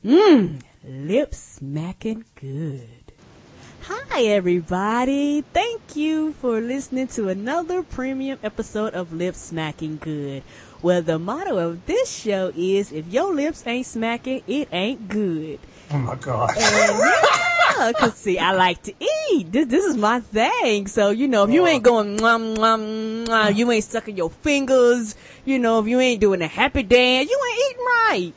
Lip smacking good. Hi, everybody. Thank you for listening to another premium episode of Lip Smacking Good, where the motto of this show is, if your lips ain't smacking, it ain't good. Oh, my God. And because, see, I like to eat. This is my thing. So, you know, if you ain't going, mwah, mwah, mwah, you ain't sucking your fingers, you know, if you ain't doing a happy dance, you ain't eating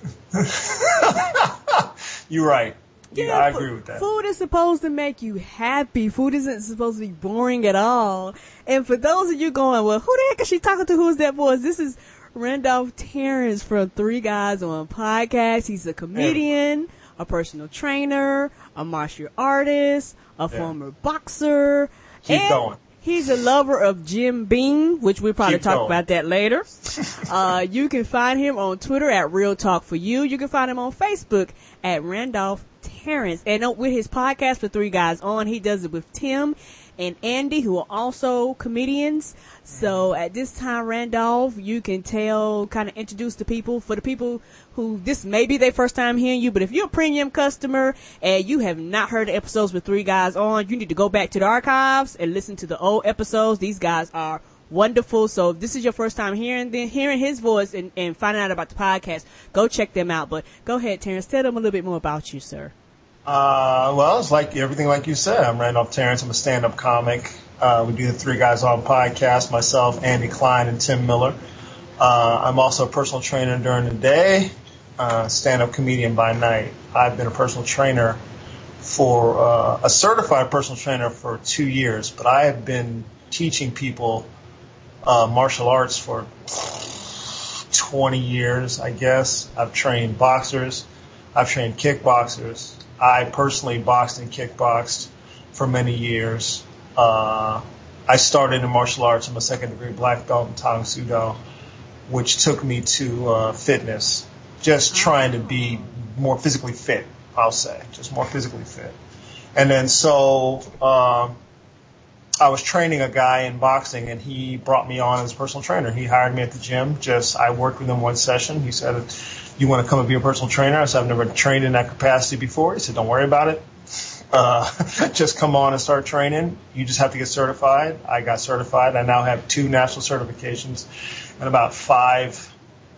right. You're right. Yeah, I agree with that. Food is supposed to make you happy. Food isn't supposed to be boring at all. And for those of you going, well, who the heck is she talking to? Who's that voice? This is Randolph Terrence from Three Guys on Podcast. He's a comedian, a personal trainer, a martial artist, a former boxer. Keep going. He's a lover of Jim Beam, which we'll probably talk about that later. You can find him on Twitter at Real Talk For You. You can find him on Facebook at Randolph Terrence. And with his podcast for Three Guys On, he does it with Tim and Andy, who are also comedians. So at this time, Randolph, you can kind of introduce the people. For the people who this may be their first time hearing you, but if you're a premium customer and you have not heard the episodes with Three Guys On, you need to go back to the archives and listen to the old episodes. These guys are wonderful. So if this is your first time hearing his voice and finding out about the podcast, go check them out. But go ahead, Terrence, tell them a little bit more about you, sir. Well, it's like everything like you said. I'm Randolph Terrence. I'm a stand-up comic. We do the Three Guys On podcast, myself, Andy Klein, and Tim Miller. I'm also a personal trainer during the day, stand-up comedian by night. I've been a personal trainer a certified personal trainer for 2 years, but I have been teaching people martial arts for 20 years, I guess. I've trained boxers. I've trained kickboxers. I personally boxed and kickboxed for many years. I started in martial arts. I'm a second-degree black belt in Tang Soo Do, which took me to fitness, just trying to be more physically fit, I'll say, just more physically fit. And then so I was training a guy in boxing, and he brought me on as a personal trainer. He hired me at the gym. I worked with him one session. He said, "You want to come and be a personal trainer?" I said, "I've never trained in that capacity before." He said, "Don't worry about it. Just come on and start training. You just have to get certified." I got certified. I now have 2 national certifications and about 5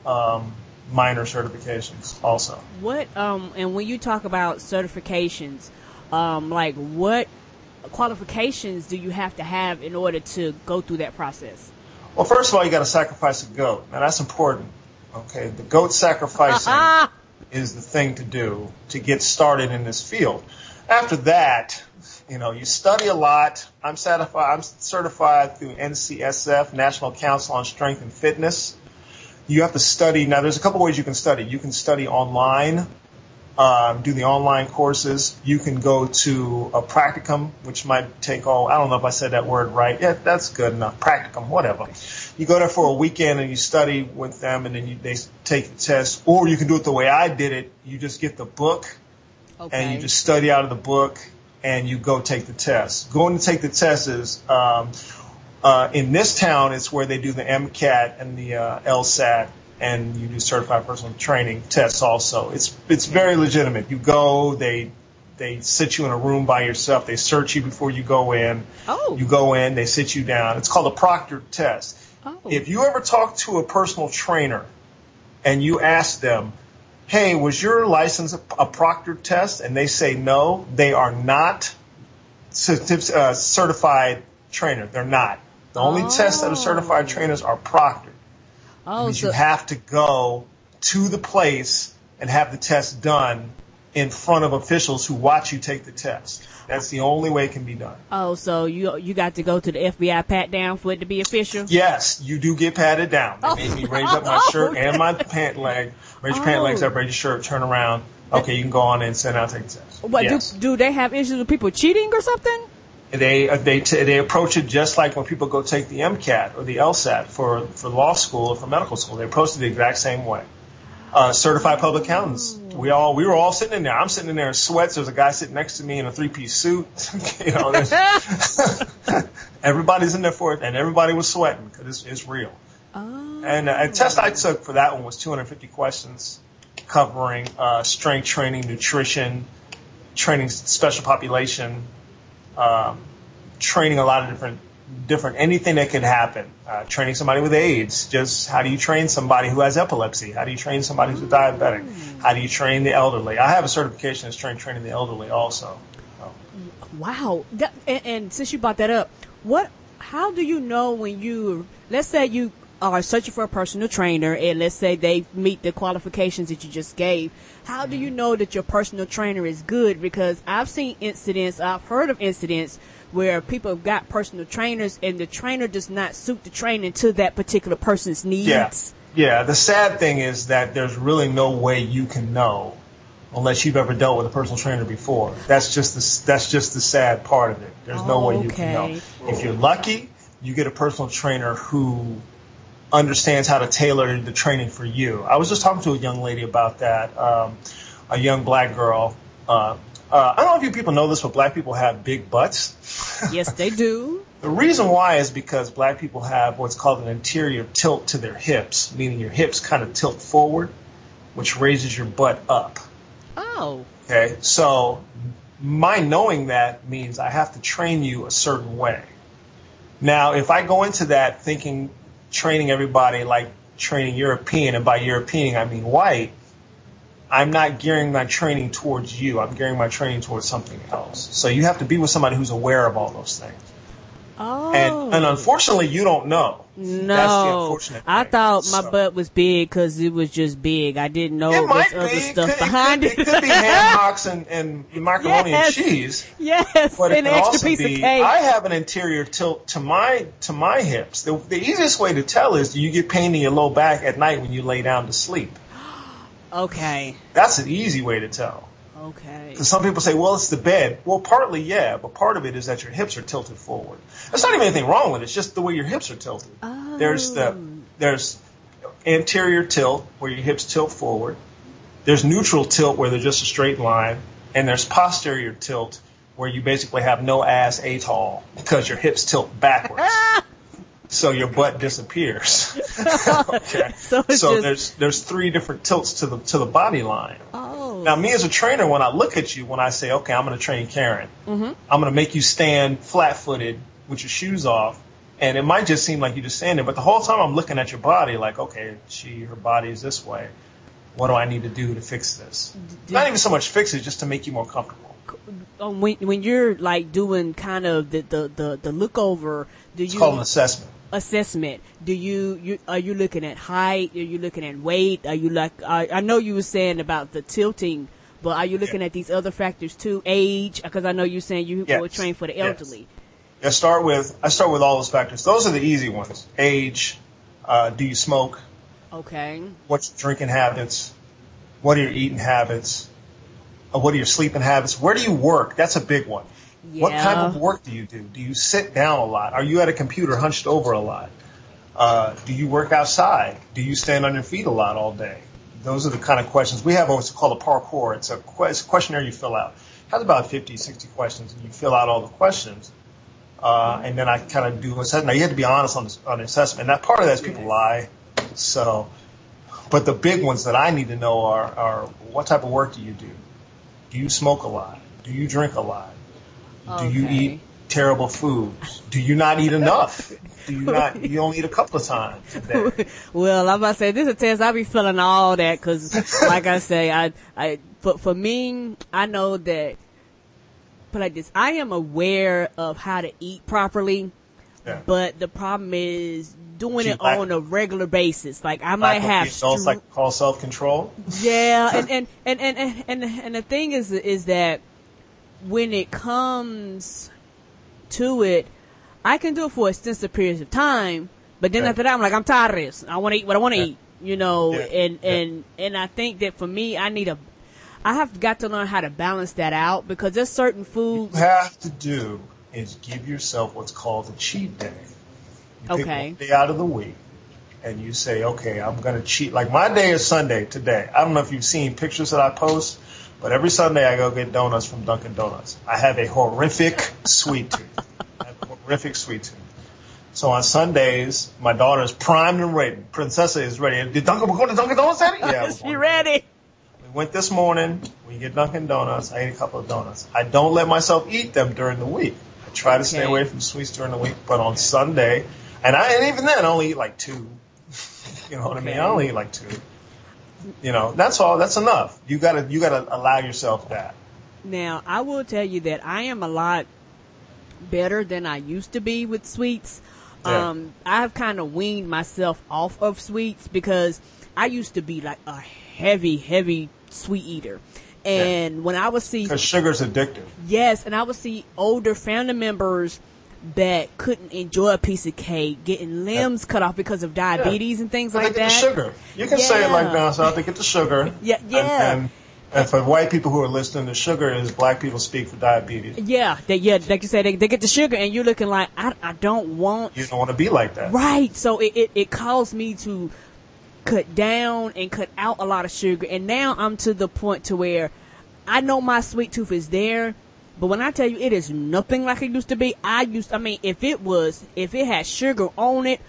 minor certifications also. What and when you talk about certifications, like what qualifications do you have to have in order to go through that process? Well, first of all, you got to sacrifice a goat. Now, that's important. Okay, the goat sacrificing is the thing to do to get started in this field. After that, you study a lot. I'm certified through NCSF, National Council on Strength and Fitness. You have to study. Now, there's a couple ways you can study. You can study online, do the online courses. You can go to a practicum, which might take I don't know if I said that word right. Yeah, that's good enough. Practicum, whatever. You go there for a weekend and you study with them, and then they take the test. Or you can do it the way I did it. You just get the book, and you just study out of the book, and you go take the test. Going to take the test is in this town, it's where they do the MCAT and the LSAT. And you do certified personal training tests also. It's very legitimate. You go, they sit you in a room by yourself. They search you before you go in. Oh. You go in, they sit you down. It's called a proctored test. Oh. If you ever talk to a personal trainer and you ask them, "Hey, was your license a proctored test?" and they say no, they are not certified trainer. They're not. The only tests that are certified trainers are proctored. Because you have to go to the place and have the test done in front of officials who watch you take the test. That's the only way it can be done. Oh, so you got to go to the FBI pat down for it to be official? Yes, you do get patted down. They made me raise up my shirt and my pant leg. Raise your pant legs up, raise your shirt, turn around. Okay, you can go on in and sit down and take the test. But yes. do they have issues with people cheating or something? They approach it just like when people go take the MCAT or the LSAT for law school or for medical school. They approach it the exact same way. Certified public accountants. We were all sitting in there. I'm sitting in there in sweats. There's a guy sitting next to me in a 3-piece suit. Everybody's in there for it, and everybody was sweating because it's real. Oh. And a test I took for that one was 250 questions. covering strength training, nutrition, training special population, training a lot of different anything that could happen. Training somebody with AIDS. Just how do you train somebody who has epilepsy? How do you train somebody who's a diabetic? How do you train the elderly? I have a certification as training the elderly also. Wow. And since you brought that up, how do you know when let's say you are searching for a personal trainer and let's say they meet the qualifications that you just gave, how do you know that your personal trainer is good? Because I've heard of incidents where people have got personal trainers and the trainer does not suit the training to that particular person's needs. Yeah. The sad thing is that there's really no way you can know unless you've ever dealt with a personal trainer before. That's just the sad part of it. There's no way you can know. If you're lucky, you get a personal trainer who understands how to tailor the training for you. I was just talking to a young lady about that, a young black girl. I don't know if you people know this, but black people have big butts. Yes, they do. The reason why is because black people have what's called an anterior tilt to their hips, meaning your hips kind of tilt forward, which raises your butt up. Oh. Okay, so my knowing that means I have to train you a certain way. Now, if I go into that thinking training everybody like training European, and by European I mean white, I'm not gearing my training towards you. I'm gearing my training towards something else. So you have to be with somebody who's aware of all those things. Oh. And unfortunately, you don't know. No. That's the unfortunate thing. I thought my butt was big because it was just big. I didn't know there's other stuff behind it. It could be ham hocks and macaroni and cheese. Yes, but and an extra piece of cake. I have an anterior tilt to my hips. The easiest way to tell is, do you get pain in your low back at night when you lay down to sleep? Okay. That's an easy way to tell. Okay. Because some people say, well, it's the bed. Well, partly, yeah, but part of it is that your hips are tilted forward. There's not even anything wrong with it. It's just the way your hips are tilted. Oh. There's anterior tilt, where your hips tilt forward. There's neutral tilt, where they're just a straight line. And there's posterior tilt, where you basically have no ass atoll because your hips tilt backwards. So your butt disappears. Okay. So there's three different tilts to the body line. Oh. Now, me as a trainer, when I look at you, when I say, okay, I'm going to train Karen, I'm going to make you stand flat-footed with your shoes off, and it might just seem like you're just standing, but the whole time I'm looking at your body like, okay, her body is this way. What do I need to do to fix this? Not even so much fix it, just to make you more comfortable. When you're like doing kind of the look over, It's called an assessment. Do are you looking at height? Are you looking at weight? Are you I know you were saying about the tilting, but are you looking at these other factors too? Age? Because I know you're saying you were trained for the elderly. I start with all those factors. Those are the easy ones. Age. Do you smoke? Okay. What's your drinking habits? What are your eating habits? What are your sleeping habits? Where do you work? That's a big one. Yeah. What kind of work do you do? Do you sit down a lot? Are you at a computer hunched over a lot? Do you work outside? Do you stand on your feet a lot all day? Those are the kind of questions. We have what's called a parkour. It's a questionnaire you fill out. It has about 50, 60 questions, and you fill out all the questions. And then I kind of do an assessment. Now, you have to be honest on the assessment. And that part of that is people lie. So, but the big ones that I need to know are what type of work do you do? Do you smoke a lot? Do you drink a lot? Do you eat terrible foods? Do you not eat enough? You only eat a couple of times a day? Well, I'm about to say, this is a test. I be feeling all that because, like I say, for me, I know that, put like this, I am aware of how to eat properly, but the problem is doing it on a regular basis. Like I might have adults like to call self-control. Yeah, and the thing is that when it comes to it, I can do it for extensive periods of time, but then after that, I'm like, I'm tired of this. I want to eat what I want to eat, and I think that for me, I have got to learn how to balance that out because there's certain foods. What you have to do is give yourself what's called a cheat day. You pick one day out of the week, and you say, okay, I'm going to cheat. Like my day is Sunday today. I don't know if you've seen pictures that I post, but every Sunday I go get donuts from Dunkin' Donuts. I have a horrific sweet tooth. So on Sundays, my daughter is primed and ready. Princessa is ready. We're going to Dunkin' Donuts, Daddy? Yeah. She ready. We went this morning. We get Dunkin' Donuts. I ate a couple of donuts. I don't let myself eat them during the week. I try to stay away from sweets during the week, but on Sunday, and even then, I only eat like 2. You know what I mean? I only eat like 2. You know, that's all. That's enough. You gotta allow yourself that. Now, I will tell you that I am a lot better than I used to be with sweets. Yeah. I've kind of weaned myself off of sweets because I used to be like a heavy sweet eater. And when I would see... Because sugar's addictive. Yes, and I would see older family members that couldn't enjoy a piece of cake, getting limbs cut off because of diabetes and things like that. They get the sugar. You can say it like down south, they get the sugar. Yeah. And for white people who are listening, the sugar is black people speak for diabetes. Yeah, like you said, they get the sugar, and you're looking like, I don't want... You don't want to be like that. Right, so it caused me to cut down and cut out a lot of sugar, and now I'm to the point to where I know my sweet tooth is there, but when I tell you it is nothing like it used to be, if it had sugar on it,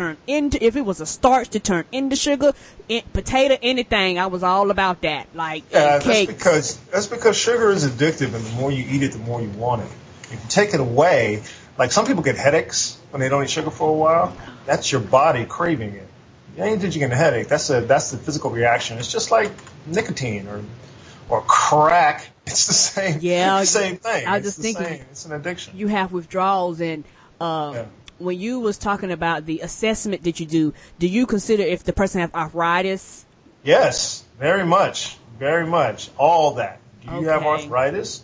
if it was a starch to turn into sugar, potato, anything, I was all about that. Like, cakes. That's because sugar is addictive, and the more you eat it, the more you want it. If you take it away, like some people get headaches when they don't eat sugar for a while, that's your body craving it. You ain't that you get a headache. That's the physical reaction. It's just like nicotine or crack. It's the same. Yeah, it's the same thing. I was just thinking, it's an addiction. You have withdrawals, and when you was talking about the assessment that you do you consider if the person have arthritis? Yes, very much, all that. Do you have arthritis?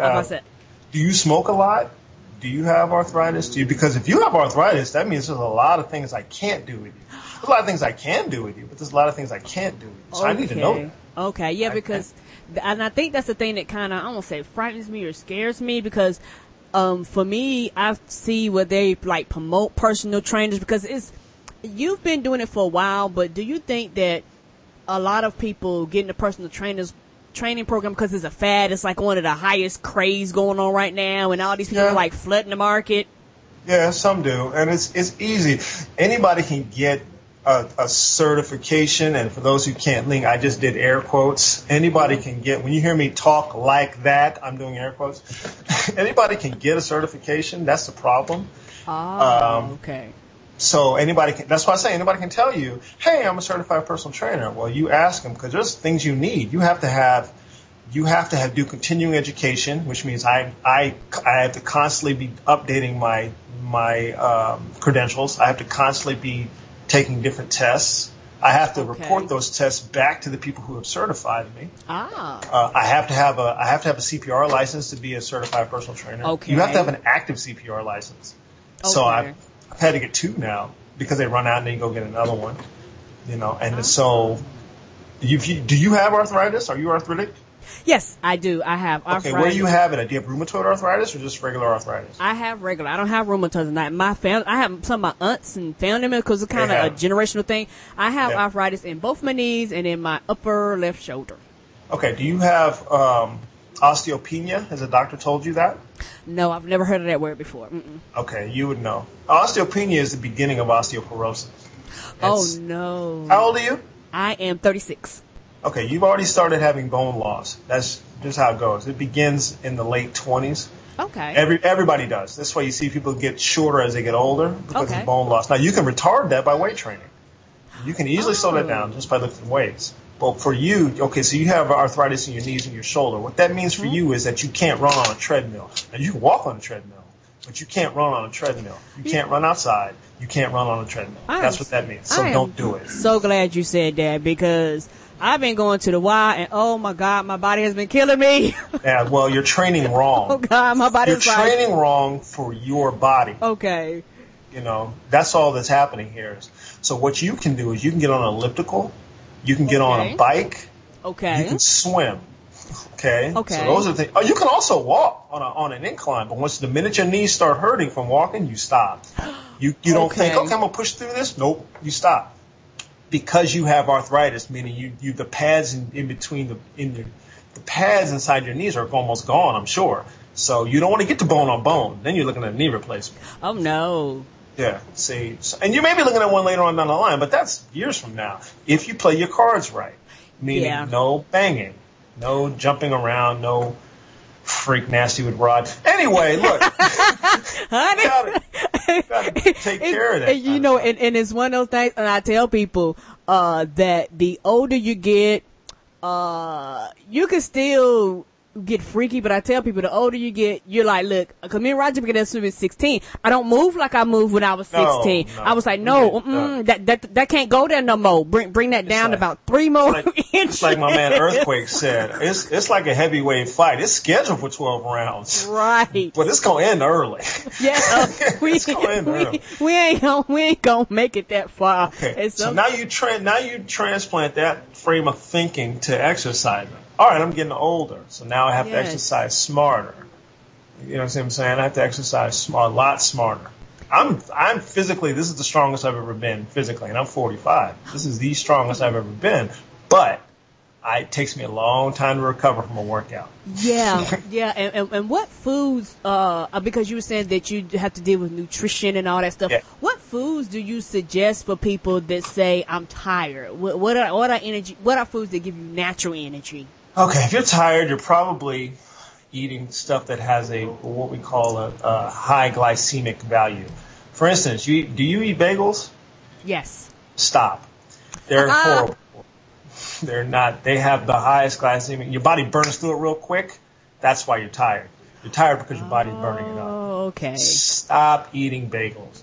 Do you smoke a lot? Do you have arthritis? Because if you have arthritis, that means there's a lot of things I can't do with you. There's a lot of things I can do with you, but there's a lot of things I can't do with you. So I need to know that. Okay, yeah, and I think that's the thing that kind of, I won't say frightens me or scares me, because for me, I see where they like promote personal trainers, because you've been doing it for a while, but do you think that a lot of people get into personal training program because it's a fad? It's like one of the highest craze going on right now, and all these people are like flooding the market. Yeah, some do, and it's easy. Anybody can get a certification, and for those who can't link, I just did air quotes. Anybody can get, when you hear me talk like that, I'm doing air quotes. Anybody can get a certification. That's the problem. Okay. So that's why I say anybody can tell you, hey, I'm a certified personal trainer. Well, you ask them, because there's things you need. You have to do continuing education, which means I have to constantly be updating my credentials. I have to constantly be taking different tests. I have to report those tests back to the people who have certified me. I have to have a CPR license to be a certified personal trainer. Okay. You have to have an active CPR license. Okay. So I've had to get 2 now, because they run out and then you go get another one. You know, and so do you have arthritis? Are you arthritic? Yes, I do. I have arthritis. Okay, where do you have it? Do you have rheumatoid arthritis or just regular arthritis? I have regular. I don't have rheumatoid. I have some of my aunts and family members, because it's kind of a generational thing. I have arthritis in both my knees and in my upper left shoulder. Okay, do you have osteopenia? Has a doctor told you that? No, I've never heard of that word before. Mm-mm. Okay, you would know. Osteopenia is the beginning of osteoporosis. Oh, no. How old are you? I am 36. Okay, you've already started having bone loss. That's just how it goes. It begins in the late 20s. Okay. Everybody does. That's why you see people get shorter as they get older, because of bone loss. Now, you can retard that by weight training. You can easily slow that down just by lifting weights. But for you, so you have arthritis in your knees and your shoulder. What that means for you is that you can't run on a treadmill. Now, you can walk on a treadmill, but you can't run on a treadmill. You can't run outside. You can't run on a treadmill. That's what that means. So don't do it. So glad you said that, because I've been going to the Y, and oh my God, my body has been killing me. Yeah, well, you're training wrong. Oh God, my body's You're training wrong for your body. Okay. You know, that's all that's happening here. So what you can do is you can get on an elliptical, you can get on a bike, you can swim. Okay. So those are the things. Oh, you can also walk on an incline, but the minute your knees start hurting from walking, you stop. You don't think, okay, I'm gonna push through this. Nope, you stop. Because you have arthritis, meaning the pads in between the pads inside your knees are almost gone, I'm sure. So you don't want to get to bone on bone. Then you're looking at a knee replacement. Oh no. Yeah. See, and you may be looking at one later on down the line, but that's years from now if you play your cards right. meaning no banging, no jumping around, no freak nasty with Rod. Anyway, look, honey, you gotta take care of that. You know, and it's one of those things, and I tell people that the older you get, you can still get freaky, but I tell people the older you get, you're like, look, cause me and Roger began to swim at 16. I don't move like I moved when I was 16. No, I was like, that can't go there no more. Bring that down to about 3 more inches. It's like my man Earthquake said. It's like a heavyweight fight. It's scheduled for 12 rounds. Right. But it's gonna end early. Yeah. It's gonna end early. We ain't gonna make it that far. Okay. So now you transplant that frame of thinking to exercising. All right, I'm getting older, so now I have to exercise smarter. You know what I'm saying? I have to exercise a lot smarter. I'm physically, this is the strongest I've ever been physically, and I'm 45. This is the strongest I've ever been, but it takes me a long time to recover from a workout. Yeah. And what foods, because you were saying that you have to deal with nutrition and all that stuff. Yeah. What foods do you suggest for people that say, I'm tired? What are foods that give you natural energy? Okay, if you're tired, you're probably eating stuff that has what we call a high glycemic value. For instance, do you eat bagels? Yes. Stop. They're horrible. They're not. They have the highest glycemic. Your body burns through it real quick. That's why you're tired. You're tired because your body's burning it up. Oh, okay. Stop eating bagels.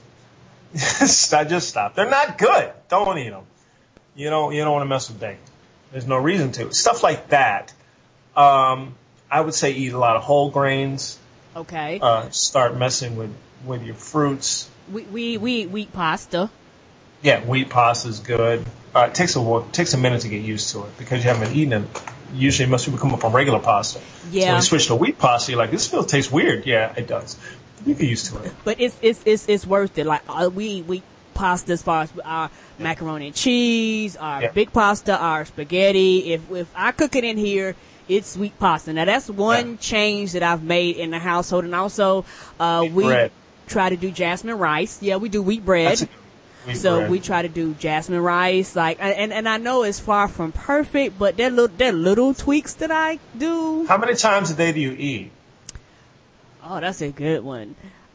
Just stop. They're not good. Don't eat them. You don't want to mess with bagels. There's no reason to. Stuff like that. I would say eat a lot of whole grains. Okay. Start messing with your fruits. We eat wheat pasta. Yeah, wheat pasta is good. It takes a minute to get used to it because you haven't eaten it. Usually most people come up on regular pasta. Yeah. So when you switch to wheat pasta, you're like, this still tastes weird. Yeah, it does. You get used to it. But it's worth it. Like we eat pasta as far as our macaroni and cheese, our big pasta, our spaghetti. If I cook it in here, it's sweet pasta. Now that's one change that I've made in the household. And also, we try to do jasmine rice. Yeah, we do wheat bread. We try to do jasmine rice. And I know it's far from perfect, but they're little tweaks that I do. How many times a day do you eat? Oh, that's a good one.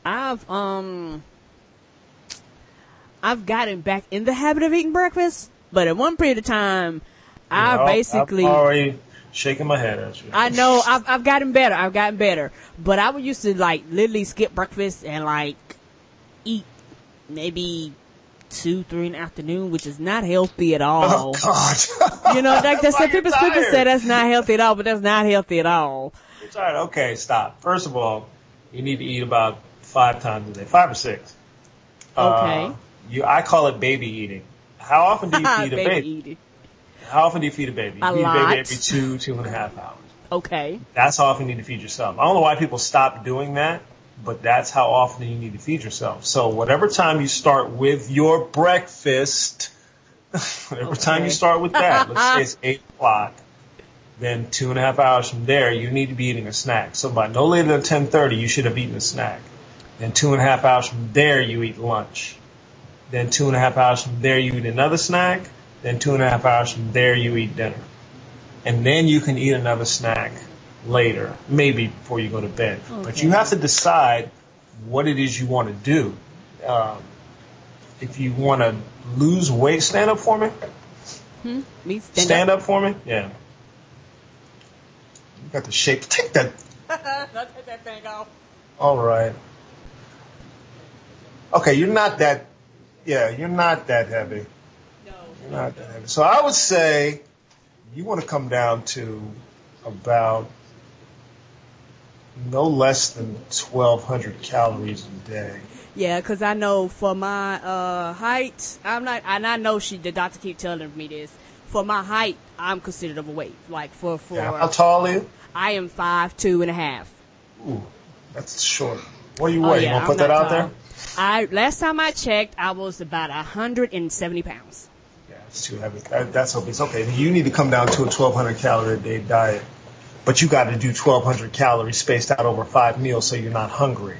I've gotten back in the habit of eating breakfast, but at one period of time, I'm already shaking my head at you. I know I've gotten better. But I would used to literally skip breakfast and eat maybe 2-3 in the afternoon, which is not healthy at all. Oh God! You know, that's people say that's not healthy at all, but that's not healthy at all. You're tired. Okay, stop. First of all, you need to eat about 5 times a day, 5 or 6. Okay. I call it baby eating. How often do you feed a baby? Eating. How often do you feed a baby? You feed a baby every 2.5 hours. Okay. That's how often you need to feed yourself. I don't know why people stop doing that, but that's how often you need to feed yourself. So whatever time you start with your breakfast, whatever time you start with that, let's say it's 8 o'clock, then 2.5 hours from there, you need to be eating a snack. So by no later than 10:30, you should have eaten a snack. Then 2.5 hours from there, you eat lunch. Then 2.5 hours from there, you eat another snack. Then 2.5 hours from there, you eat dinner. And then you can eat another snack later, maybe before you go to bed. Okay. But you have to decide what it is you want to do. If you want to lose weight, stand up for me. Stand up for me? Yeah. You got the shape. Take that. Don't take that thing off. All right. Okay, you're not that heavy. No. You're not that heavy. So I would say you want to come down to about no less than 1,200 calories a day. Yeah, because I know for my height, and I know the doctor keep telling me this. For my height, I'm considered overweight. How tall are you? I am 5'2.5". Ooh, that's short. What do you weigh? You want to put that out there? Last time I checked, I was about 170 pounds. Yeah, it's too heavy. That's okay. It's okay. You need to come down to a 1,200 calorie a day diet, but you got to do 1,200 calories spaced out over 5 meals so you're not hungry.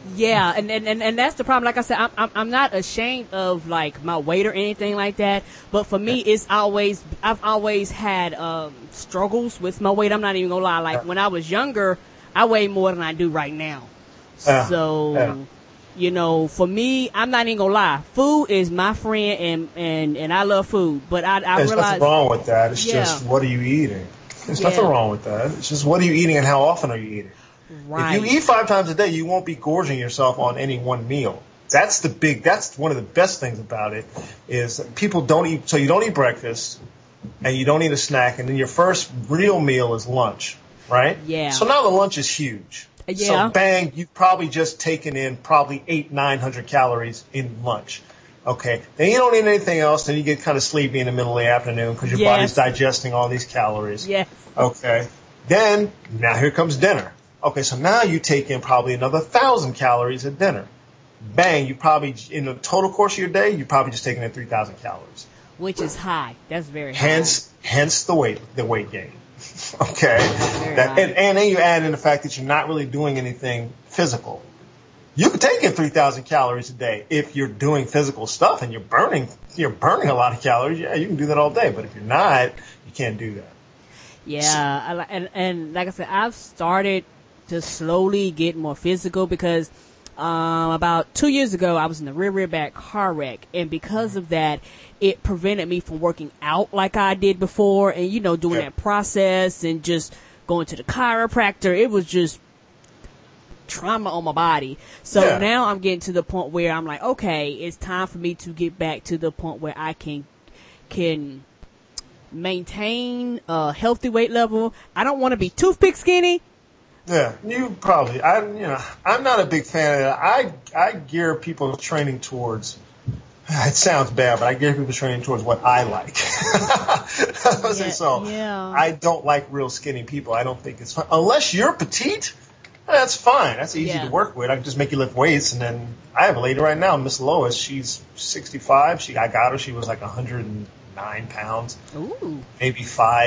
Yeah, and that's the problem. Like I said, I'm not ashamed of like my weight or anything like that. But for me, I've always had struggles with my weight. I'm not even gonna lie. Like when I was younger, I weighed more than I do right now. So, you know, for me, I'm not even gonna lie. Food is my friend, and I love food. But I There's realize nothing wrong with that. It's just what are you eating? There's nothing wrong with that. It's just what are you eating and how often are you eating? Right. If you eat 5 times a day, you won't be gorging yourself on any one meal. That's one of the best things about it is people don't eat. So you don't eat breakfast and you don't eat a snack. And then your first real meal is lunch, right? Yeah. So now the lunch is huge. Yeah. So bang, you've probably just taken in probably 800-900 calories in lunch. Okay. Then you don't eat anything else. Then you get kind of sleepy in the middle of the afternoon because your body's digesting all these calories. Yes. Okay. Then now here comes dinner. Okay, so now you take in probably another 1,000 calories at dinner. Bang, you probably, in the total course of your day, you're probably just taking in 3,000 calories. Which is high. That's very high. Hence the weight gain. Okay. And then you add in the fact that you're not really doing anything physical. You can take in 3,000 calories a day if you're doing physical stuff and you're burning a lot of calories. Yeah, you can do that all day. But if you're not, you can't do that. Yeah, and like I said, I've started to slowly get more physical because about 2 years ago I was in a rear back car wreck, and because of that it prevented me from working out like I did before, and you know, doing that process and just going to the chiropractor. It was just trauma on my body. So now I'm getting to the point where I'm like, okay, it's time for me to get back to the point where I can maintain a healthy weight level. I don't want to be toothpick skinny. Yeah, you probably. I'm not a big fan of that. I gear people training towards. It sounds bad, but I gear people training towards what I like. I don't like real skinny people. I don't think it's fun unless you're petite. That's fine. That's easy to work with. I can just make you lift weights, and then I have a lady right now, Miss Lois. She's 65. I got her. She was like 109 pounds. Ooh. Maybe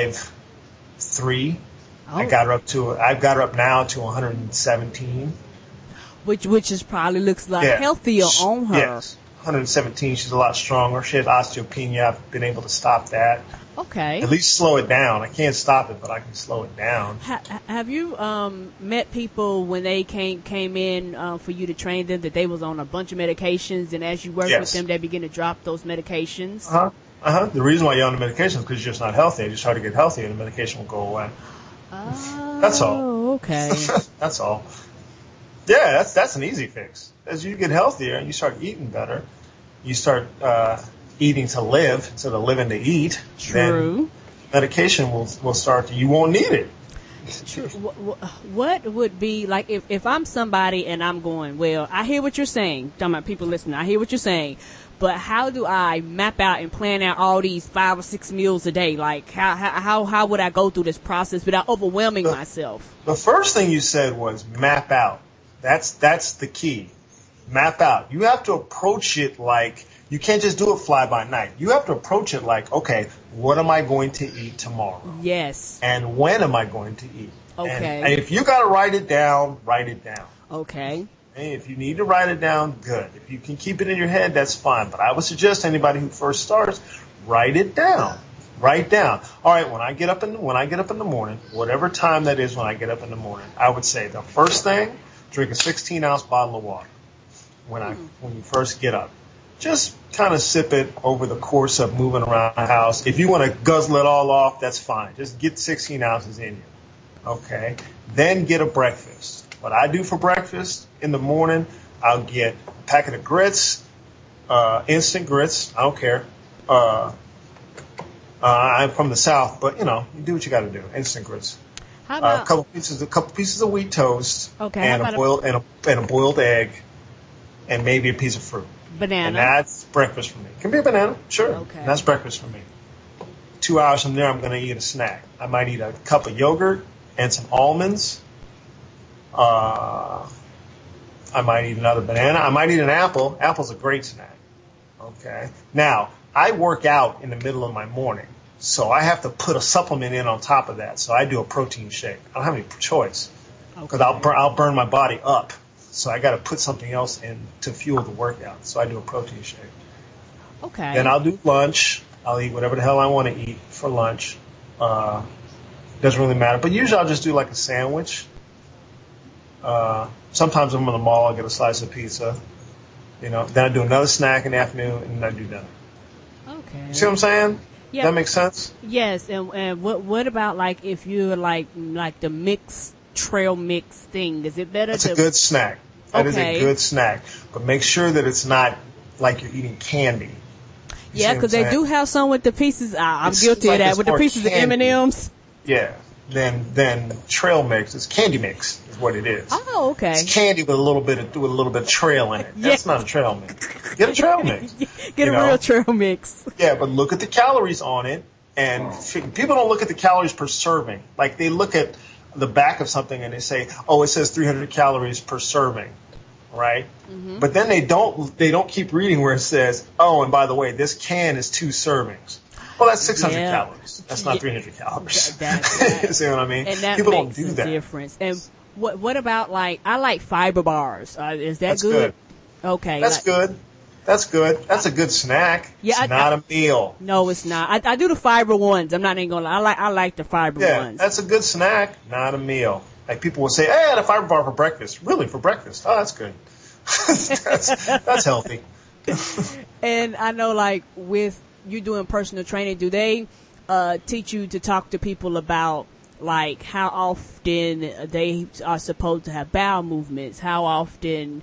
5'3". Oh. I've got her up now to 117. Which is probably looks like healthier on her. Yes. 117. She's a lot stronger. She has osteopenia. I've been able to stop that. Okay. At least slow it down. I can't stop it, but I can slow it down. Have you met people when they came in for you to train them that they was on a bunch of medications, and as you work with them, they begin to drop those medications? The reason why you're on the medication is because you're just not healthy. You just try to get healthy, and the medication will go away. Oh, that's all. Okay. That's all. Yeah, that's an easy fix. As you get healthier and you start eating better, you start eating to live instead of living to eat. True. Then medication will start. You won't need it. True. What would be like if I'm somebody and I'm going, well, I hear what you're saying. Talking about people listening, I hear what you're saying. But how do I map out and plan out all these 5 or 6 meals a day? Like how would I go through this process without overwhelming myself? The first thing you said was map out. That's the key. Map out. You have to approach it like you can't just do it fly by night. You have to approach it like, okay, what am I going to eat tomorrow? Yes. And when am I going to eat? Okay. And if you got to write it down, write it down. Okay. And if you need to write it down, good. If you can keep it in your head, that's fine. But I would suggest anybody who first starts, write it down. Write down. All right, when I get up in the morning, whatever time that is when I get up in the morning, I would say the first thing, drink a 16-ounce bottle of water when you first get up. Just kind of sip it over the course of moving around the house. If you want to guzzle it all off, that's fine. Just get 16 ounces in you. Okay? Then get a breakfast. What I do for breakfast in the morning, I'll get a packet of grits, instant grits. I don't care. I'm from the South, but you do what you got to do. Instant grits. How about a couple pieces of wheat toast, okay, and a boiled egg, and maybe a piece of fruit. Banana. And that's breakfast for me. Can be a banana, sure. Okay. And that's breakfast for me. 2 hours from there, I'm going to eat a snack. I might eat a cup of yogurt and some almonds. I might eat another banana. I might eat an apple. Apple's a great snack. Okay. Now, I work out in the middle of my morning, so I have to put a supplement in on top of that. So I do a protein shake. I don't have any choice because I'll burn my body up. So I got to put something else in to fuel the workout. So I do a protein shake. Okay. Then I'll do lunch. I'll eat whatever the hell I want to eat for lunch. Doesn't really matter. But usually I'll just do like a sandwich. Sometimes I'm in the mall, I'll get a slice of pizza. Then I do another snack in the afternoon, and then I do dinner. Okay. See what I'm saying? Yeah. That makes sense? Yes. And what about like if you're like the mix, trail mix thing? Is it better? That's a good snack. That is a good snack. But make sure that it's not like you're eating candy. Yeah, because they do have some with the pieces. I'm guilty of that. With the pieces candy. Of M&Ms. Yeah. Then trail mix. It's candy mix is what it is. Oh, okay. It's candy with a little bit of trail in it. That's not a trail mix. Get a trail mix. Get a real trail mix. Yeah, but look at the calories on it. And people don't look at the calories per serving. Like they look at the back of something and they say, "Oh, it says 300 calories per serving." Right? Mm-hmm. But then they don't keep reading where it says, "Oh, and by the way, this can is 2 servings." Well, that's 600 calories. That's not 300 calories. You see what I mean? And that people makes don't do a that. difference. And what about I like fiber bars. Is that that's good? Okay. That's good. That's good. That's a good snack. Yeah, it's not a meal. No, it's not. I do the fiber ones. I'm not even gonna lie. I like the fiber ones. That's a good snack, not a meal. Like people will say, "Hey, I had a fiber bar for breakfast." Really, for breakfast? Oh, that's good. that's healthy. And I know, like with you doing personal training, do they teach you to talk to people about like how often they are supposed to have bowel movements? How often,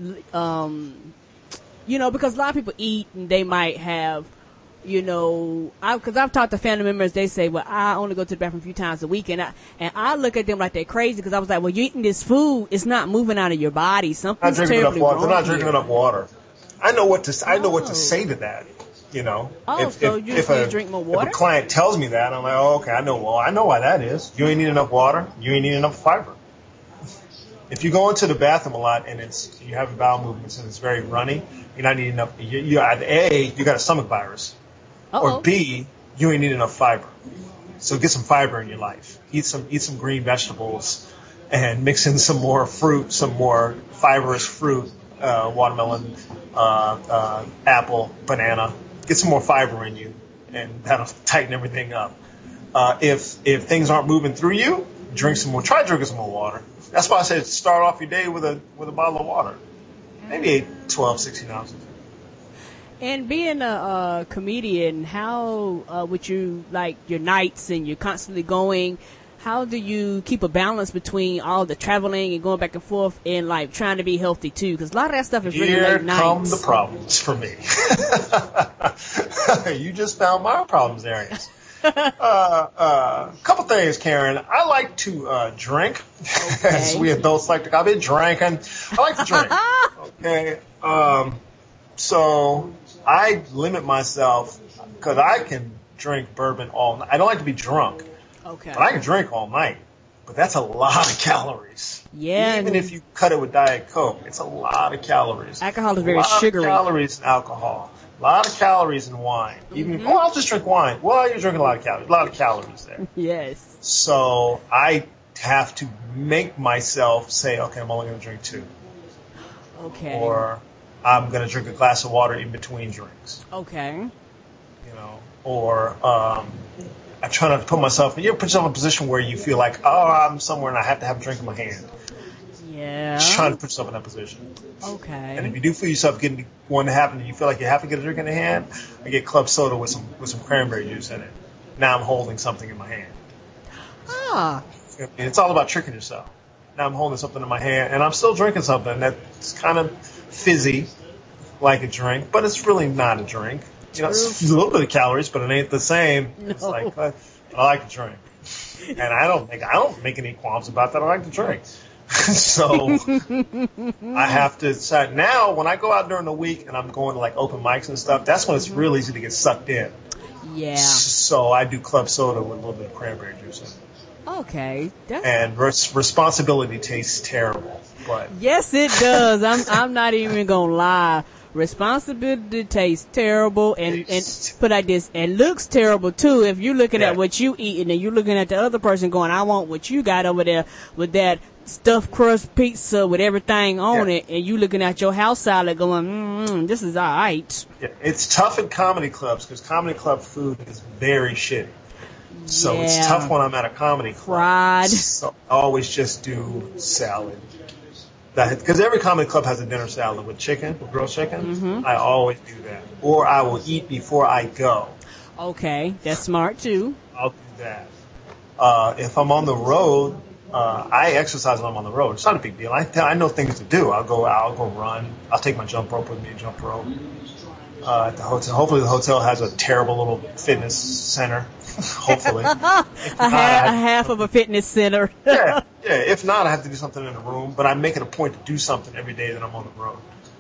because a lot of people eat and they might have, because I've talked to family members, they say, well, I only go to the bathroom a few times a week, and I look at them like they're crazy because I was like, well, you're eating this food, it's not moving out of your body. Something's terribly wrong. They're not drinking enough water. I know what to say to that. So you just need to drink more water? If a client tells me that, I'm like, oh, okay, I know why that is. You ain't need enough water. You ain't need enough fiber. If you go into the bathroom a lot and you have bowel movements and it's very runny, you're not needing enough. Either A, you got a stomach virus, or B, you ain't need enough fiber. So get some fiber in your life. Eat some green vegetables, and mix in some more fruit, some more fibrous fruit, watermelon, apple, banana. Get some more fiber in you, and that'll tighten everything up. If things aren't moving through you, try drinking some more water. That's why I said start off your day with a bottle of water. Maybe 12, 16 ounces. And being a comedian, how with you like your nights and you're constantly going, how do you keep a balance between all the traveling and going back and forth and like trying to be healthy too? Because a lot of that stuff is really late nights. Here come the problems for me. You just found my problems areas. Couple things, Karen. I like to drink, as we adults like to. I've been drinking. I like to drink. Okay. So I limit myself because I can drink bourbon all night. I don't like to be drunk. Okay. But I can drink all night. But that's a lot of calories. Yeah. Even if you cut it with Diet Coke, it's a lot of calories. Alcohol is very sugary. A lot of calories in alcohol. A lot of calories in wine. Even I'll just drink wine. Well, you're drinking a lot of calories. A lot of calories there. Yes. So I have to make myself say, okay, I'm only going to drink 2. Okay. Or I'm going to drink a glass of water in between drinks. Okay. Or I try not to put myself in a position where you feel like, oh, I'm somewhere and I have to have a drink in my hand. Yeah. Just trying to put yourself in that position. Okay. And if you do feel yourself getting one to happen and you feel like you have to get a drink in the hand, I get club soda with some cranberry juice in it. Now I'm holding something in my hand. Ah. It's all about tricking yourself. Now I'm holding something in my hand and I'm still drinking something that's kind of fizzy, like a drink, but it's really not a drink. It's a little bit of calories, but it ain't the same. No. It's like I like to drink, and I don't make any qualms about that. I like to drink, so I have to decide now. When I go out during the week and I'm going to like open mics and stuff, that's when it's real easy to get sucked in. Yeah. So I do club soda with a little bit of cranberry juice in it. Okay. And responsibility tastes terrible, but yes, it does. I'm not even gonna lie. Responsibility tastes terrible and put like this, and looks terrible too. If you're looking at what you eat and then you're looking at the other person going, I want what you got over there with that stuffed crust pizza with everything on it, and you looking at your house salad going, this is all right. Yeah, it's tough in comedy clubs because comedy club food is very shitty. So it's tough when I'm at a comedy club. Fried. So I always just do salad. Because every comedy club has a dinner salad with grilled chicken. Mm-hmm. I always do that. Or I will eat before I go. Okay, that's smart too. I'll do that. If I'm on the road, I exercise when I'm on the road. It's not a big deal. I know things to do. I'll go run. I'll take my jump rope with me, jump rope. At the hotel. Hopefully the hotel has a terrible little fitness center. Hopefully. a half of a fitness center. yeah. If not, I have to do something in the room, but I make it a point to do something every day that I'm on the road.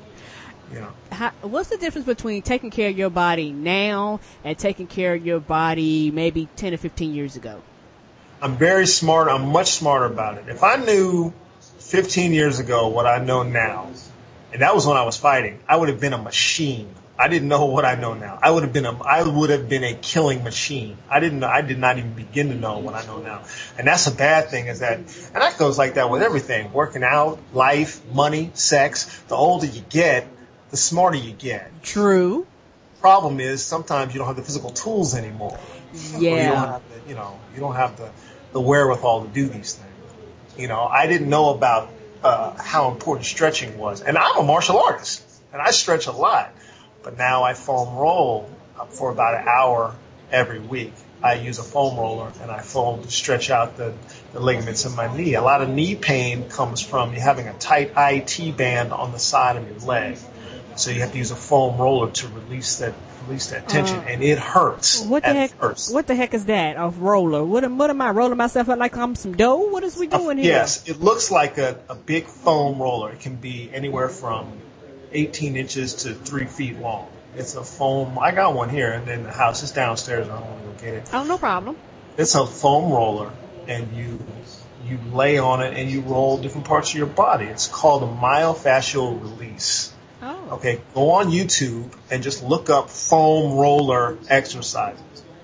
You know. What's the difference between taking care of your body now and taking care of your body maybe 10 or 15 years ago? I'm very smart. I'm much smarter about it. If I knew 15 years ago what I know now, and that was when I was fighting, I would have been a machine. I didn't know what I know now. I would have been a killing machine. I did not even begin to know what I know now. And that's a bad thing and that goes like that with everything. Working out, life, money, sex. The older you get, the smarter you get. True. Problem is sometimes you don't have the physical tools anymore. Yeah. You don't have the wherewithal to do these things. I didn't know about how important stretching was. And I'm a martial artist and I stretch a lot. But now I foam roll for about an hour every week. I use a foam roller and I foam to stretch out the ligaments in my knee. A lot of knee pain comes from you having a tight IT band on the side of your leg. So you have to use a foam roller to release that tension, and it hurts. What the heck is that? A roller? What am I rolling myself out like I'm some dough? What is we doing here? Yes, it looks like a big foam roller. It can be anywhere from 18 inches to 3 feet long. It's a foam. I got one here, and then the house is downstairs. I don't want to go get it. Oh, no problem. It's a foam roller, and you lay on it and you roll different parts of your body. It's called a myofascial release. Oh. Okay, go on YouTube and just look up foam roller exercises.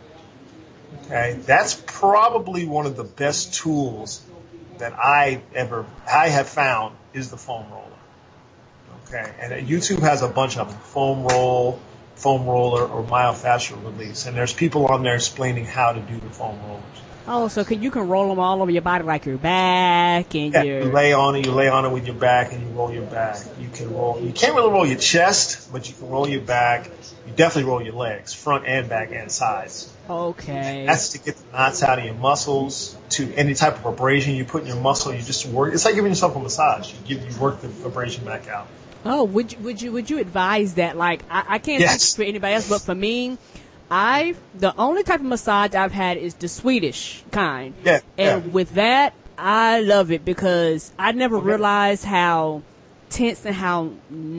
Okay, that's probably one of the best tools that I have found is the foam roller. Okay, and YouTube has a bunch of them: foam roller, or myofascial release. And there's people on there explaining how to do the foam rollers. Oh, so you can roll them all over your body, like your back and your... You lay on it with your back and you roll your back. You can't really roll your chest, but you can roll your back. You definitely roll your legs, front and back and sides. Okay. That's to get the knots out of your muscles, to any type of abrasion you put in your muscle. You just work. It's like giving yourself a massage. You work the abrasion back out. Oh, would you advise that? Like, I can't speak for anybody else, but for me, the only type of massage I've had is the Swedish kind. Yeah. And with that, I love it because I never realized how tense and how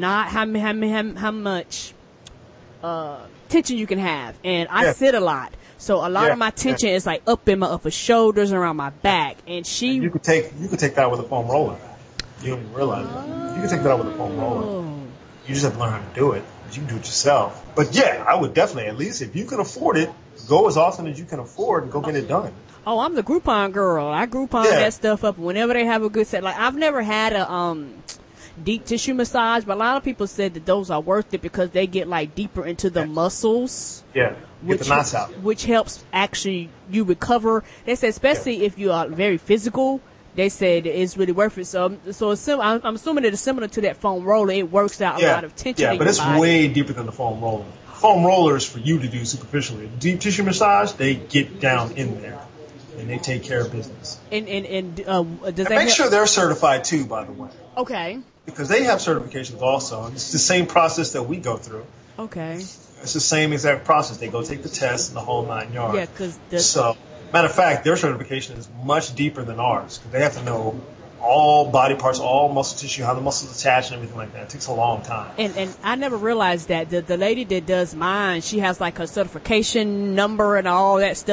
much tension you can have. And I sit a lot. So a lot of my tension is like up in my upper shoulders, around my back. And you could take that with a foam roller. You don't even realize it. You can take that out with a foam roller. You just have to learn how to do it. You can do it yourself. But yeah, I would definitely, at least if you can afford it, go as often as you can afford and go get it done. Oh, I'm the Groupon girl. I Groupon that stuff up whenever they have a good set. Like, I've never had a deep tissue massage, but a lot of people said that those are worth it because they get like deeper into the muscles. Yeah, get the knots out. Which helps actually you recover. They said especially if you are very physical, they said it's really worth it. So I'm assuming that it's similar to that foam roller. It works out a lot of tension in your body. Yeah, but it's way deeper than the foam roller. Foam roller is for you to do superficially. Deep tissue massage, they get down in there and they take care of business. And does that make sure they're certified too, by the way. Okay. Because they have certifications also. It's the same process that we go through. Okay. It's the same exact process. They go take the test and the whole 9 yards. Yeah, because matter of fact, their certification is much deeper than ours because they have to know all body parts, all muscle tissue, how the muscles attach and everything like that. It takes a long time. And I never realized that the lady that does mine, she has like her certification number and all that stuff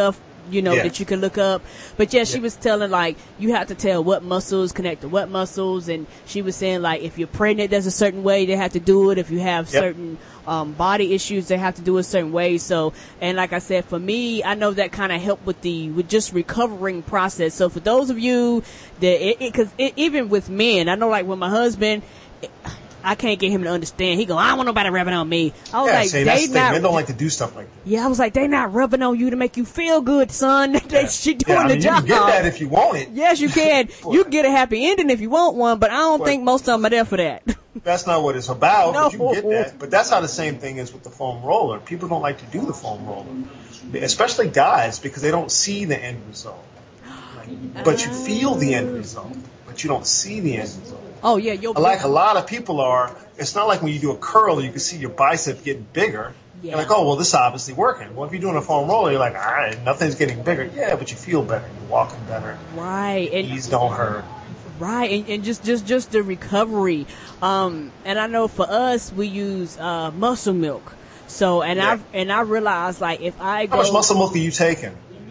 that you can look up. But yeah, she was telling like you have to tell what muscles connect to what muscles, and she was saying like if you're pregnant, there's a certain way they have to do it. If you have certain body issues, they have to do a certain way. So, and like I said, for me, I know that kind of helped with just recovering process. So for those of you that because even with men, I know like with my husband, I can't get him to understand. He go, I don't want nobody rubbing on me. I was like, men don't like to do stuff like that. Yeah, I was like, they not rubbing on you to make you feel good, son. She doing the job. You can get that if you want it. Yes, you can. You can get a happy ending if you want one, but I don't think most of them are there for that. That's not what it's about, but you can get that. But that's how the same thing is with the foam roller. People don't like to do the foam roller, especially guys, because they don't see the end result. But you feel the end result, but you don't see the end result. Oh, yeah. Like a lot of people are, it's not like when you do a curl, you can see your bicep getting bigger. Yeah. You're like, oh, well, this is obviously working. Well, if you're doing a foam roller, you're like, all right, nothing's getting bigger. Yeah, but you feel better. You're walking better. Right. Knees don't hurt. Right. And just the recovery. And I know for us, we use muscle milk. So, I realized, like, if I go. How much muscle milk are you taking?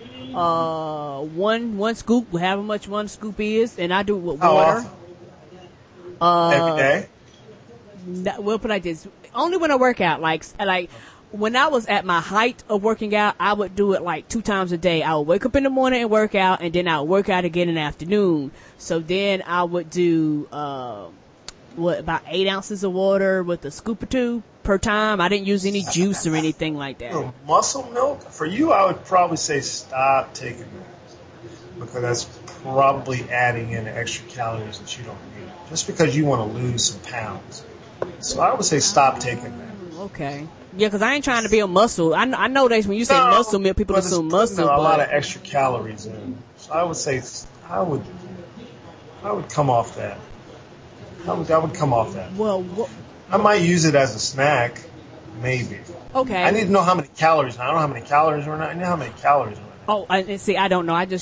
One scoop, however much one scoop is, and I do it with How water. Often? Every day? We'll put it like this. Only when I work out. Like when I was at my height of working out, I would do it like 2 times a day. I would wake up in the morning and work out, and then I would work out again in the afternoon. So then I would do, about 8 ounces of water with a scoop or 2 per time. I didn't use any juice or anything like that. Muscle milk? For you, I would probably say stop taking that, because that's probably adding in extra calories that you don't need, just because you want to lose some pounds. So I would say stop taking that. Okay. Yeah, because I ain't trying to build muscle. I know that when you say muscle milk, people assume muscle. A lot of extra calories in. So I would say I would come off that. I would come off that. Well, I might use it as a snack, maybe. Okay. I need to know how many calories. I don't know how many calories are in it. I know how many calories are in it. Oh, see, I don't know. So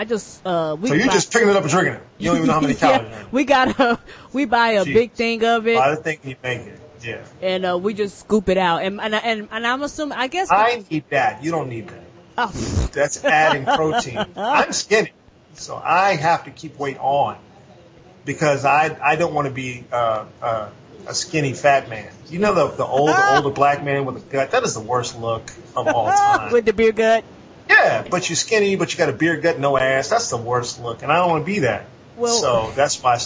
you're just picking it up and drinking it. You don't even know how many calories are in it. We buy a big thing of it. Buy the thing and you make it. Yeah. And we just scoop it out. And I'm assuming, I guess. I need that. You don't need that. Oh. That's adding protein. I'm skinny, so I have to keep weight on, because I don't want to be a skinny fat man. You know the older black man with a gut? That is the worst look of all time. With the beer gut? Yeah, but you're skinny, but you got a beer gut, no ass. That's the worst look, and I don't want to be that. Well, so that's why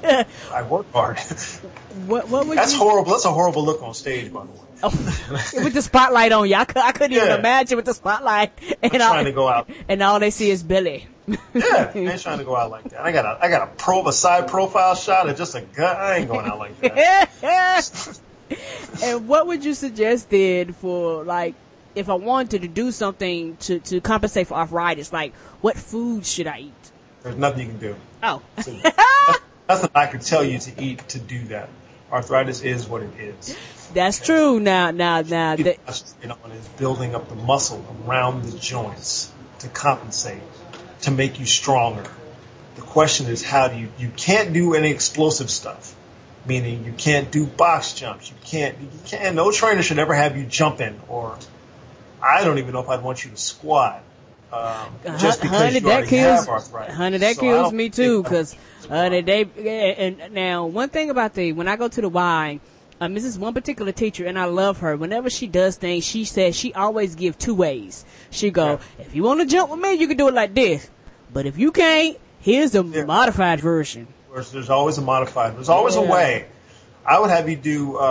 I work hard. What would that's horrible. That's a horrible look on stage, by the way. Oh, with the spotlight on you. I couldn't even imagine with the spotlight. And trying to go out. And all they see is Billy. Yeah, I ain't trying to go out like that. I got a side profile shot of just a gut. I ain't going out like that. And what would you suggest then for, like, if I wanted to do something to compensate for arthritis, like, what food should I eat? There's nothing you can do. Oh. So, nothing I could tell you to eat to do that. Arthritis is what it is. That's true. Now. Is building up the muscle around the joints to compensate, to make you stronger. The question is, how do you can't do any explosive stuff, meaning you can't do box jumps. You can't, no trainer should ever have you jumping, or I don't even know if I'd want you to squat. Just because you already have arthritis. Honey, that kills me too, because and now one thing about when I go to the Y, this is one particular teacher, and I love her. Whenever she does things, she says she always give 2 ways. She go, if you want to jump with me, you can do it like this, but if you can't, here's the modified version. There's always a modified. There's always a way. I would have you do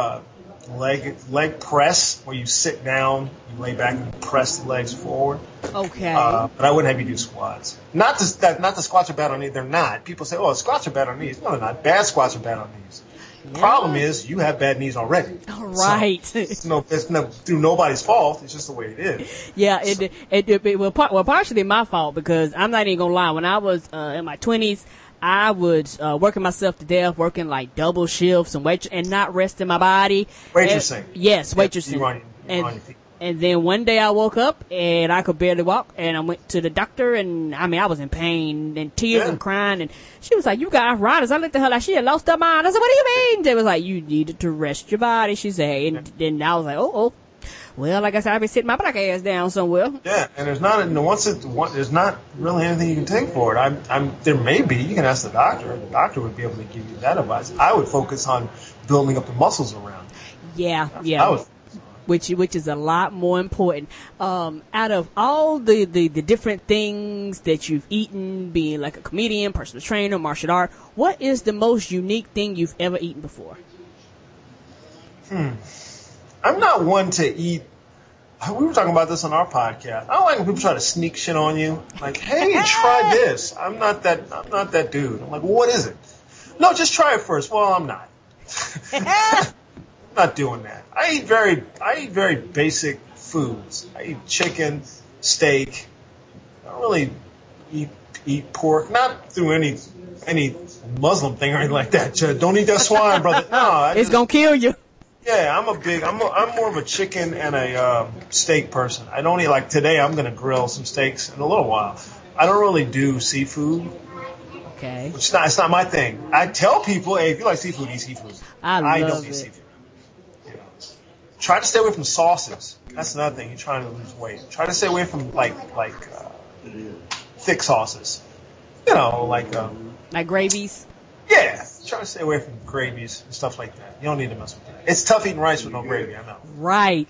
leg press, where you sit down, you lay back, and press the legs forward. Okay. But I wouldn't have you do squats. Not the squats are bad on knees. They're not. People say, oh, squats are bad on knees. No, they're not. Bad squats are bad on knees. The problem is you have bad knees already. Right. So it's through nobody's fault. It's just the way it is. Yeah. Well, partially my fault, because I'm not even gonna lie. When I was in my 20s, I was working myself to death, working like double shifts and not resting my body. Waitressing. Yes, waitressing. And then one day I woke up and I could barely walk, and I went to the doctor, and I was in pain and tears and crying, and she was like, you got arthritis. I looked at her like she had lost her mind. I said, what do you mean? They was like, you needed to rest your body, she said. And then I was like, oh. Well, like I said, I've been sitting my black ass down somewhere. Yeah, and there's not really anything you can take for it. There may be. You can ask the doctor. The doctor would be able to give you that advice. I would focus on building up the muscles around it. Yeah. Which is a lot more important. Out of all the different things that you've eaten, being like a comedian, personal trainer, martial art, what is the most unique thing you've ever eaten before? I'm not one to eat. We were talking about this on our podcast. I don't like when people try to sneak shit on you. Like, hey, try this. I'm not that dude. I'm like, well, what is it? No, just try it first. Well, I'm not. Not doing that. I eat very basic foods. I eat chicken, steak. I don't really eat pork. Not through any Muslim thing or anything like that. Don't eat that swine, brother. No, it's gonna kill you. Yeah, I'm more of a chicken and a steak person. I don't eat, like today I'm gonna grill some steaks in a little while. I don't really do seafood. Okay. It's not my thing. I tell people, hey, if you like seafood, eat seafood. I don't eat seafood. Try to stay away from sauces. That's another thing. You're trying to lose weight. Try to stay away from like thick sauces. Like gravies. Yeah, try to stay away from gravies and stuff like that. You don't need to mess with that. It's tough eating rice with no gravy, I know. Right.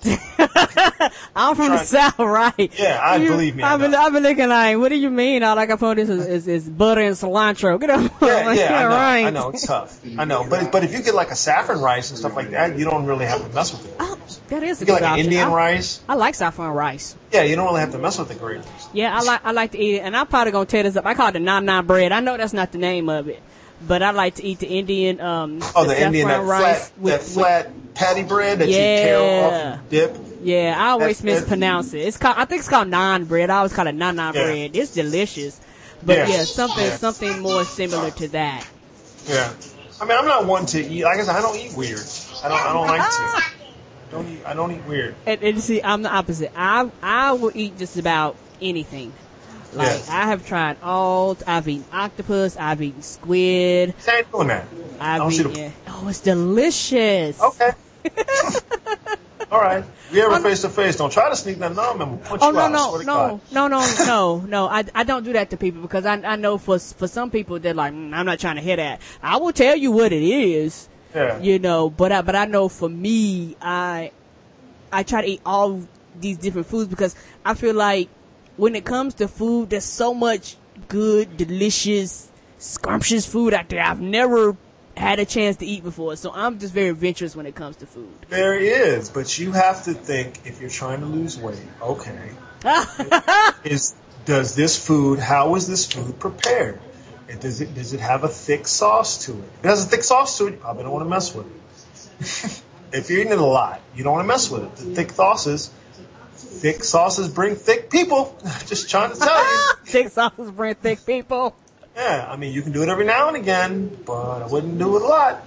I'm from the South, right? Yeah, believe me. I've been looking like, what do you mean? All I can find is butter and cilantro. Get up. I know, it's tough. I know, but if you get like a saffron rice and stuff like that, you don't really have to mess with it. Oh, that is a good option. Like Indian rice. I like saffron rice. Yeah, you don't really have to mess with the gravies. Yeah, I like to eat it, and I'm probably gonna tear this up. I call it the naan bread. I know that's not the name of it. But I like to eat the Indian, the Indian, rice flat patty bread that you tear off and dip. Yeah, I always mispronounce it. I think it's called naan bread. I always call it naan bread. It's delicious. But something more similar to that. Yeah. I mean, I'm not one to eat, like I said, I don't eat weird. I don't like to. I don't eat weird. And see, I'm the opposite. I will eat just about anything. Like, I have tried I've eaten octopus, I've eaten squid. I ain't doing that. It's delicious. Okay. All right. We ever face to face, don't try to sneak nothing on me. I'm gonna punch you out. No. I don't do that to people because I know for some people they're like, I'm not trying to hear that. I will tell you what it is. Yeah. But I know for me, I try to eat all these different foods because I feel like when it comes to food, there's so much good, delicious, scrumptious food out there I've never had a chance to eat before. So I'm just very adventurous when it comes to food. There is, but you have to think if you're trying to lose weight, okay, how is this food prepared? Does it have a thick sauce to it? If it has a thick sauce to it, you probably don't want to mess with it. If you're eating it a lot, you don't want to mess with it. The thick sauces bring thick people. Just trying to tell you. Thick sauces bring thick people. Yeah, I mean, you can do it every now and again, but I wouldn't do it a lot.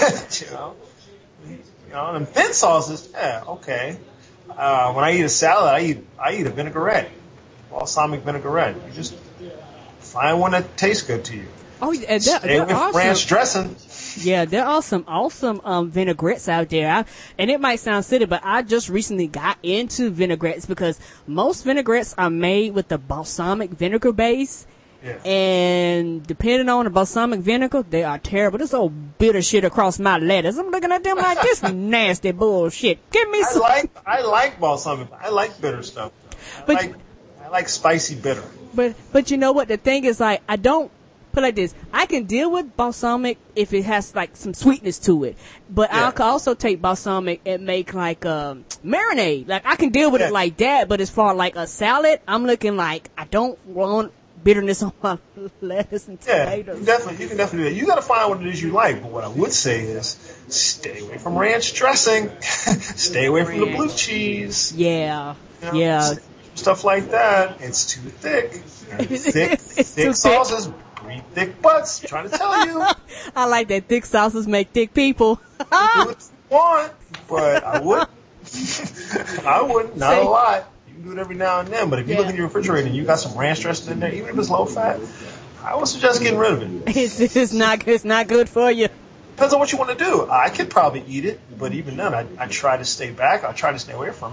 And thin sauces, yeah, okay. When I eat a salad, I eat a vinaigrette, balsamic vinaigrette. You just find one that tastes good to you. Oh, and stay with awesome. ranch dressing. Yeah, there are some awesome vinaigrettes out there. And it might sound silly, but I just recently got into vinaigrettes because most vinaigrettes are made with the balsamic vinegar base. Yeah. And depending on the balsamic vinegar, they are terrible. This old bitter shit across my lettuce. I'm looking at them like this nasty bullshit. Give me some. I like balsamic. I like bitter stuff. I like spicy bitter. But you know what? The thing is, like, I don't put it like this. I can deal with balsamic if it has like some sweetness to it. But I can also take balsamic and make like marinade. Like I can deal with it like that. But as far like a salad, I'm looking like I don't want bitterness on my lettuce and tomatoes. Yeah, you can definitely do that. You got to find what it is you like. But what I would say is stay away from ranch dressing. Stay away from the blue cheese. Yeah. Yeah. Stuff like that. It's too thick. Thick sauces breed thick butts. I'm trying to tell you. I like that thick sauces make thick people. You do what you want, but I wouldn't. Not a lot. Do it every now and then, but if you look in your refrigerator and you got some ranch dressing in there, even if it's low fat, I would suggest getting rid of it. It's not good for you. Depends on what you want to do. I could probably eat it, but even then, I try to stay back. I try to stay away from it.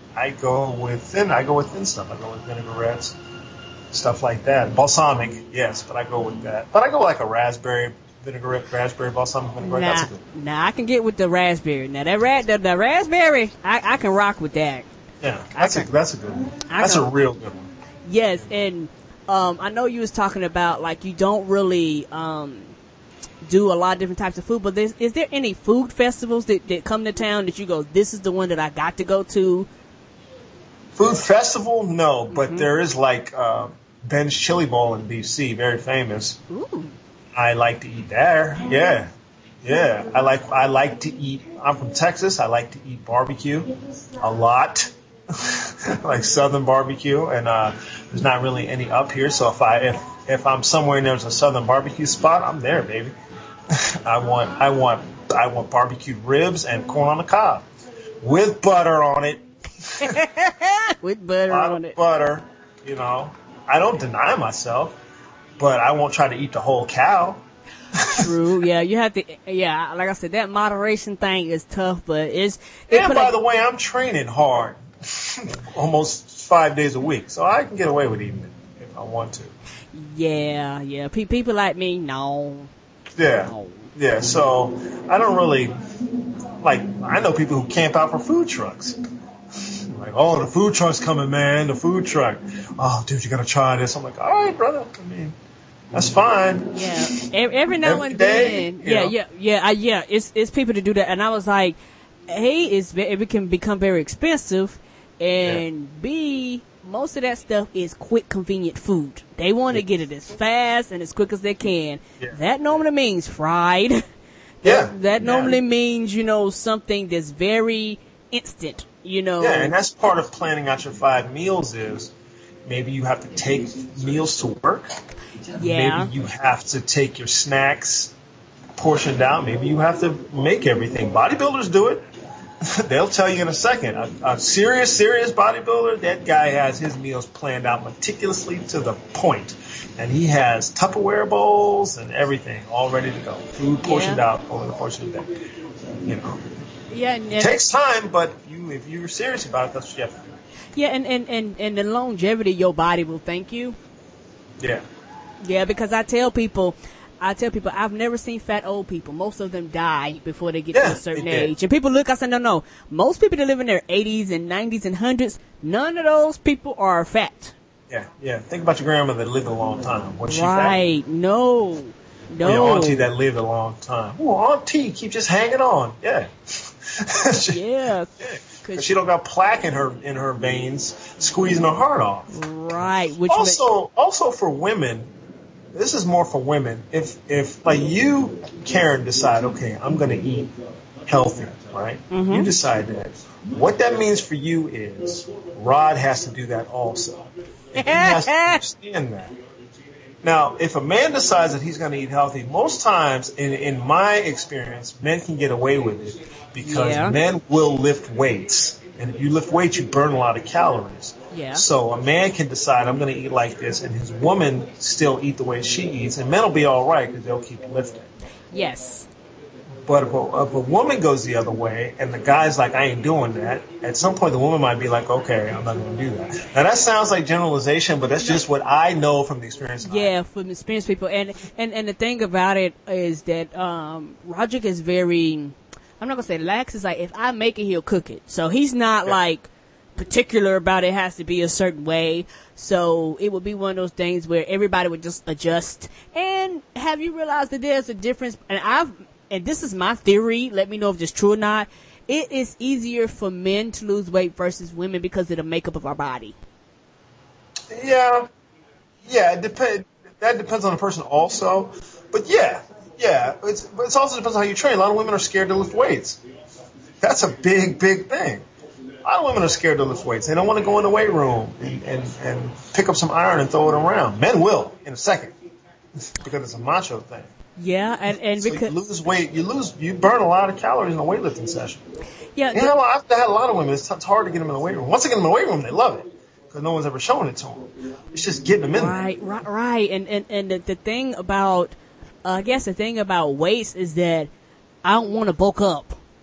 I go with thin stuff. I go with vinaigrettes, stuff like that. Balsamic, yes, but I go with that. But I go like a raspberry vinaigrette, raspberry balsamic vinaigrette. That's a good one. Nah, I can get with the raspberry. Now the raspberry, I can rock with that. Yeah, that's a good one. That's a real good one. Yes, and I know you was talking about like you don't really do a lot of different types of food, but is there any food festivals that come to town that you go, this is the one that I got to go to? Food festival? No, but there is like Ben's Chili Bowl in D.C., very famous. Ooh. I like to eat there. Yeah. I like to eat. I'm from Texas. I like to eat barbecue a lot. Like Southern barbecue, and there's not really any up here. So if I'm somewhere and there's a Southern barbecue spot, I'm there, baby. I want barbecued ribs and corn on the cob with butter on it. With butter on it. Butter, you know. I don't deny myself, but I won't try to eat the whole cow. True. Yeah, you have to. Yeah, like I said, that moderation thing is tough, but it's. And by the way, I'm training hard. Almost 5 days a week, so I can get away with eating it if I want to. Yeah. People like me, no. Yeah. So I don't really like. I know people who camp out for food trucks. Like, oh, the food truck's coming, man. The food truck. Oh, dude, you gotta try this. I'm like, all right, brother. I mean, that's fine. Yeah. Every now and then. Yeah. It's people to do that, and I was like, hey, it can become very expensive. And B, most of that stuff is quick, convenient food. They want to get it as fast and as quick as they can. Yeah. That normally means fried. That normally means, something that's very instant, Yeah, and that's part of planning out your 5 meals is maybe you have to take meals to work. Yeah. Maybe you have to take your snacks portioned out. Maybe you have to make everything. Bodybuilders do it. They'll tell you in a second. A serious bodybuilder, that guy has his meals planned out meticulously to the point. And he has Tupperware bowls and everything all ready to go. Food portioned out over the portion of the day. Yeah, it takes time, but if you're serious about it, that's what you have to do. Yeah, and the longevity, your body will thank you. Yeah. Yeah, because I tell people, I've never seen fat old people. Most of them die before they get to a certain age. And people look, I say, no. Most people that live in their 80s and 90s and 100s, none of those people are fat. Yeah. Think about your grandmother that lived a long time. Was she right. fat? No. Your auntie that lived a long time. Oh, auntie, keep just hanging on. Yeah. Because she don't got plaque in her veins, squeezing her heart off. Right. Also for women, this is more for women. If like you, Karen, decide, okay, I'm going to eat healthy, right? Mm-hmm. You decide that. What that means for you is Rod has to do that also. And he has to understand that. Now, if a man decides that he's going to eat healthy, most times, in my experience, men can get away with it because men will lift weights. And if you lift weights, you burn a lot of calories. Yeah. So a man can decide, I'm going to eat like this, and his woman still eat the way she eats, and men will be all right because they'll keep lifting. Yes. But if a woman goes the other way, and the guy's like, I ain't doing that, at some point the woman might be like, okay, I'm not going to do that. Now that sounds like generalization, but that's just what I know from the experience. Yeah, from experienced people. And the thing about it is that Roderick is very, I'm not going to say lax, it's like, if I make it, he'll cook it. So he's not like particular about it has to be a certain way. So it would be one of those things where everybody would just adjust. And have you realized that there's a difference? And this is my theory. Let me know if it's true or not. It is easier for men to lose weight versus women because of the makeup of our body. Yeah. That depends on the person also. But yeah. It also depends on how you train. A lot of women are scared to lift weights. That's a big thing. A lot of women are scared to lift weights. They don't want to go in the weight room and pick up some iron and throw it around. Men will in a second because it's a macho thing. Yeah, and so because you lose weight, you burn a lot of calories in a weightlifting session. Yeah, I've had a lot of women. It's hard to get them in the weight room. Once they get them in the weight room, they love it because no one's ever shown it to them. It's just getting them in there. Right. And the thing about, I guess the thing about weights is that I don't want to bulk up.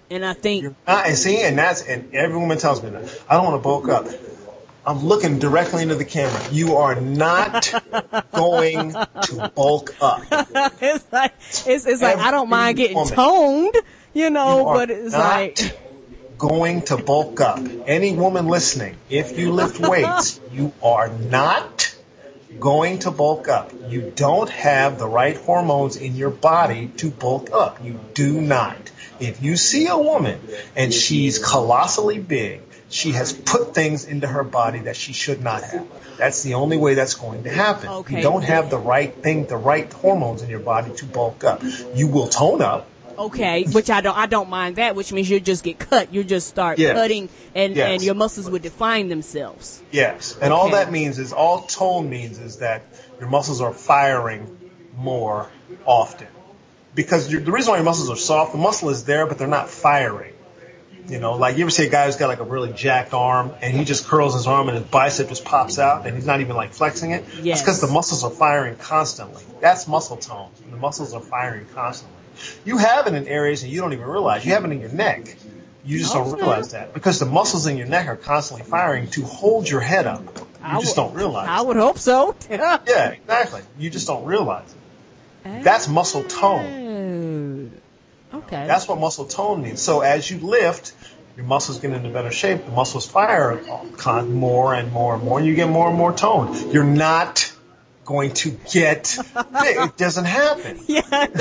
And I think you're not, and every woman tells me that. I don't want to bulk up. I'm looking directly into the camera. You are not going to bulk up. It's like I don't mind getting toned, but it's like going to bulk up. Any woman listening, if you lift weights, you are not going to bulk up. You don't have the right hormones in your body to bulk up. You do not. If you see a woman and she's colossally big, she has put things into her body that she should not have. That's the only way that's going to happen. Okay. You don't have the right hormones in your body to bulk up. You will tone up. Okay, which I don't mind that, which means you just get cut. You just start cutting and your muscles would define themselves. Yes. And all tone means is that your muscles are firing more often. Because the reason why your muscles are soft, the muscle is there, but they're not firing. Like you ever see a guy who's got like a really jacked arm and he just curls his arm and his bicep just pops out and he's not even like flexing it? Yes. That's because the muscles are firing constantly. That's muscle tone. The muscles are firing constantly. You have it in areas and you don't even realize. You have it in your neck. You just don't realize that because the muscles in your neck are constantly firing to hold your head up. You just don't realize I would hope so. Yeah, exactly. You just don't realize it. That's muscle tone. Okay. That's what muscle tone means. So as you lift, your muscles get into better shape. The muscles fire more and more and more. And you get more and more tone. You're not going to get big. It doesn't happen. Yeah,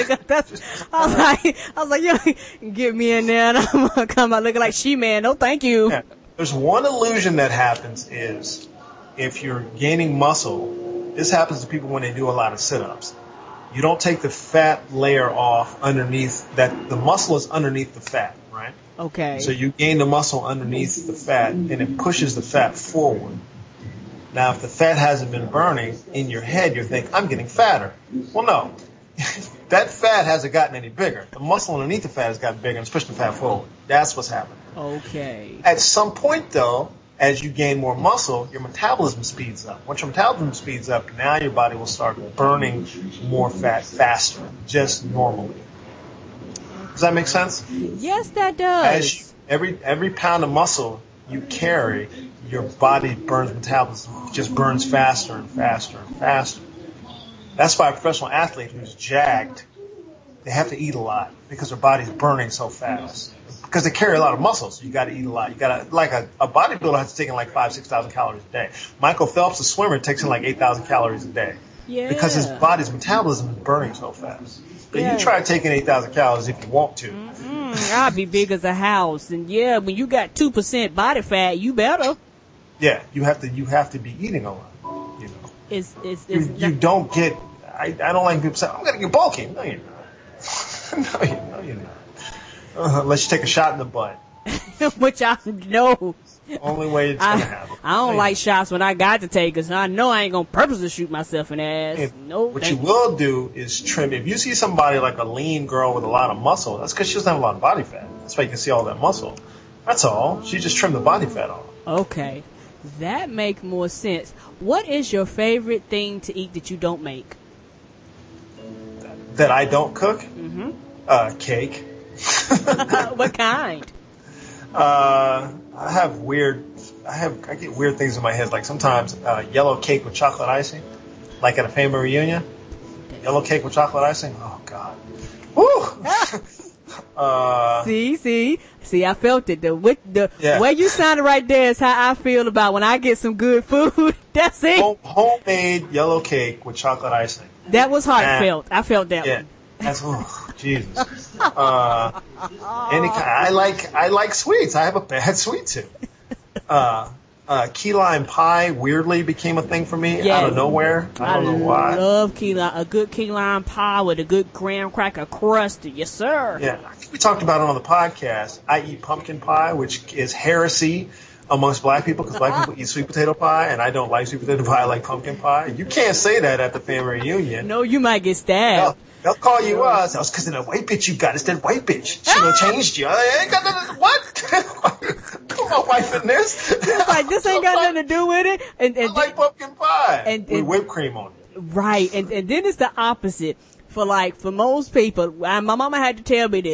I was like, get me in there and I'm gonna come out looking like She-Man. No, thank you. Yeah. There's one illusion that happens is if you're gaining muscle, this happens to people when they do a lot of sit-ups. You don't take the fat layer off underneath that. The muscle is underneath the fat, right? Okay. So you gain the muscle underneath the fat and it pushes the fat forward. Now, if the fat hasn't been burning in your head, you're thinking, I'm getting fatter. Well, no. That fat hasn't gotten any bigger. The muscle underneath the fat has gotten bigger and it's pushed the fat forward. That's what's happening. Okay. At some point, though, as you gain more muscle, your metabolism speeds up. Once your metabolism speeds up, now your body will start burning more fat faster, just normally. Does that make sense? Yes, that does. Every pound of muscle you carry, your body burns metabolism, just burns faster and faster and faster. That's why a professional athlete who's jacked, they have to eat a lot because their body's burning so fast. Because they carry a lot of muscles, so you got to eat a lot. You got to, like a bodybuilder has to take in like 5,000-6,000 calories a day. Michael Phelps, a swimmer, takes in like 8,000 calories a day. Yeah. Because his body's metabolism is burning so fast. But you try taking 8,000 calories if you want to. I'll be big as a house, and when you got 2% body fat, you better. Yeah, you have to be eating a lot. You don't get. I don't like people say, I'm going to get bulky. No, you're not. No, you're not. Unless you take a shot in the butt. Which I know. Only way it's going to happen. I don't like shots when I got to take, because I know I ain't going to purposely shoot myself in the ass. What you will do is trim. If you see somebody like a lean girl with a lot of muscle, that's because she doesn't have a lot of body fat. That's why you can see all that muscle. That's all. She just trimmed the body fat off. Okay. That makes more sense. What is your favorite thing to eat that you don't make? That I don't cook? Mm-hmm. Cake. What kind? I get weird things in my head. Like sometimes yellow cake with chocolate icing, like at a family reunion. Yellow cake with chocolate icing. Oh God. Woo. See, I felt it. The way you sounded right there is how I feel about when I get some good food. That's it. Homemade yellow cake with chocolate icing. That was heartfelt. I felt that one. That's Jesus. I like sweets. I have a bad sweet tooth. Key lime pie weirdly became a thing for me out of nowhere. I don't know why. I love a good key lime pie with a good graham cracker crust. Yes, sir. Yeah, I think we talked about it on the podcast. I eat pumpkin pie, which is heresy amongst black people because black people eat sweet potato pie, and I don't like sweet potato pie. I like pumpkin pie. You can't say that at the family reunion. No, you might get stabbed. They'll call you us. That was because of that white bitch you got. It's that white bitch. She done changed you. I ain't got nothing. What? Come on, wife in this. It's like, this ain't got nothing to do with it. And I like pumpkin pie. With whipped cream on it. Right. And then it's the opposite. For most people, my mama had to tell me this.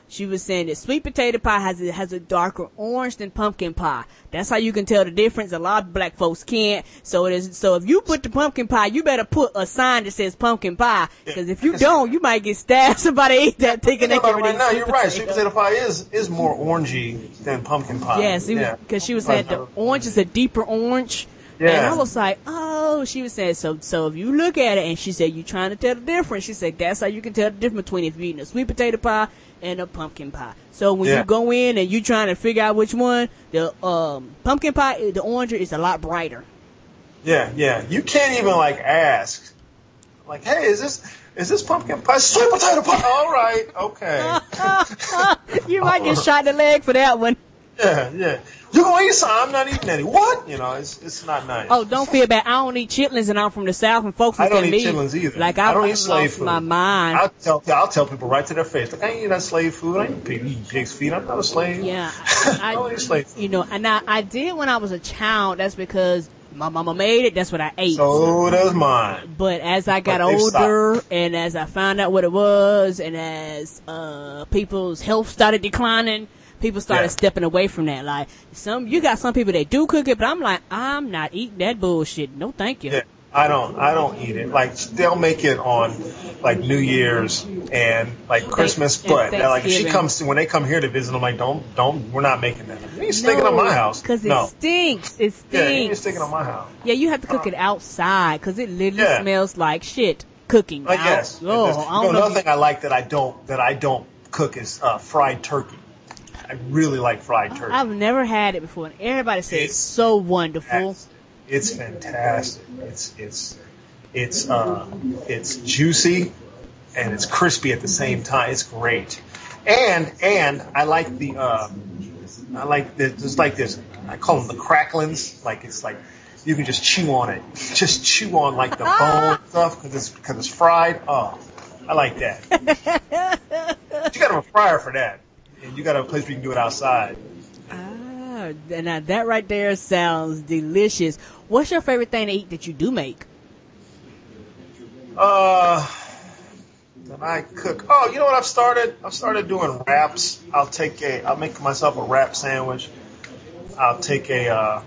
she was saying that sweet potato pie has a darker orange than pumpkin pie. That's how you can tell the difference. A lot of black folks can't. So if you put the pumpkin pie, you better put a sign that says pumpkin pie. Because if you don't, you might get stabbed. Somebody ate that thinking they can right now, you're right. Sweet potato pie is more orangey than pumpkin pie. Yes, because she was saying the orange is a deeper orange. Yeah. And I was like, oh, she was saying, so if you look at it, and she said, you trying to tell the difference. She said, that's how you can tell the difference between if you're eating a sweet potato pie and a pumpkin pie. So when you go in and you trying to figure out which one, the pumpkin pie, the orange is a lot brighter. Yeah. You can't even like ask, like, hey, is this pumpkin pie? Sweet potato pie. All right, okay. You might get shot in the leg for that one. Yeah. You gonna eat some? I'm not eating any. What? It's not nice. Oh, don't feel bad. I don't eat chitlins, and I'm from the South, and folks look at me. I don't eat chitlins either. Like I don't eat slave food. My mind. I'll tell people right to their face. Like, I ain't eat that slave food. I ain't eating pig's feet. I'm not a slave. Yeah. I don't eat slave food. And I did when I was a child. That's because my mama made it. That's what I ate. So does mine. But as I got older, and as I found out what it was, and as people's health started declining, people started stepping away from that. Like you got some people that do cook it, but I'm like, I'm not eating that bullshit. No, thank you. Yeah, I don't eat it. Like they'll make it on like New Year's and like Christmas, but like if when they come here to visit, I'm like, don't, we're not making that. You ain't sticking it on my house. Because it stinks. It stinks. Yeah, you ain't sticking it on my house. Yeah, you have to cook it outside because it literally smells like shit cooking. I guess. Another thing I like that I don't cook is fried turkey. I really like fried turkey. I've never had it before, and everybody says it's so wonderful. It's fantastic. It's juicy and it's crispy at the same time. It's great. And I like there's like this. I call them the cracklings. Like it's like you can just chew on it. Just chew on like the bone stuff because it's fried. Oh, I like that. You got to have a fryer for that. And you got a place where you can do it outside. Now that right there sounds delicious. What's your favorite thing to eat that you do make? That I cook. Oh, you know what I've started? I've started doing wraps. I'll make myself a wrap sandwich. I'll take a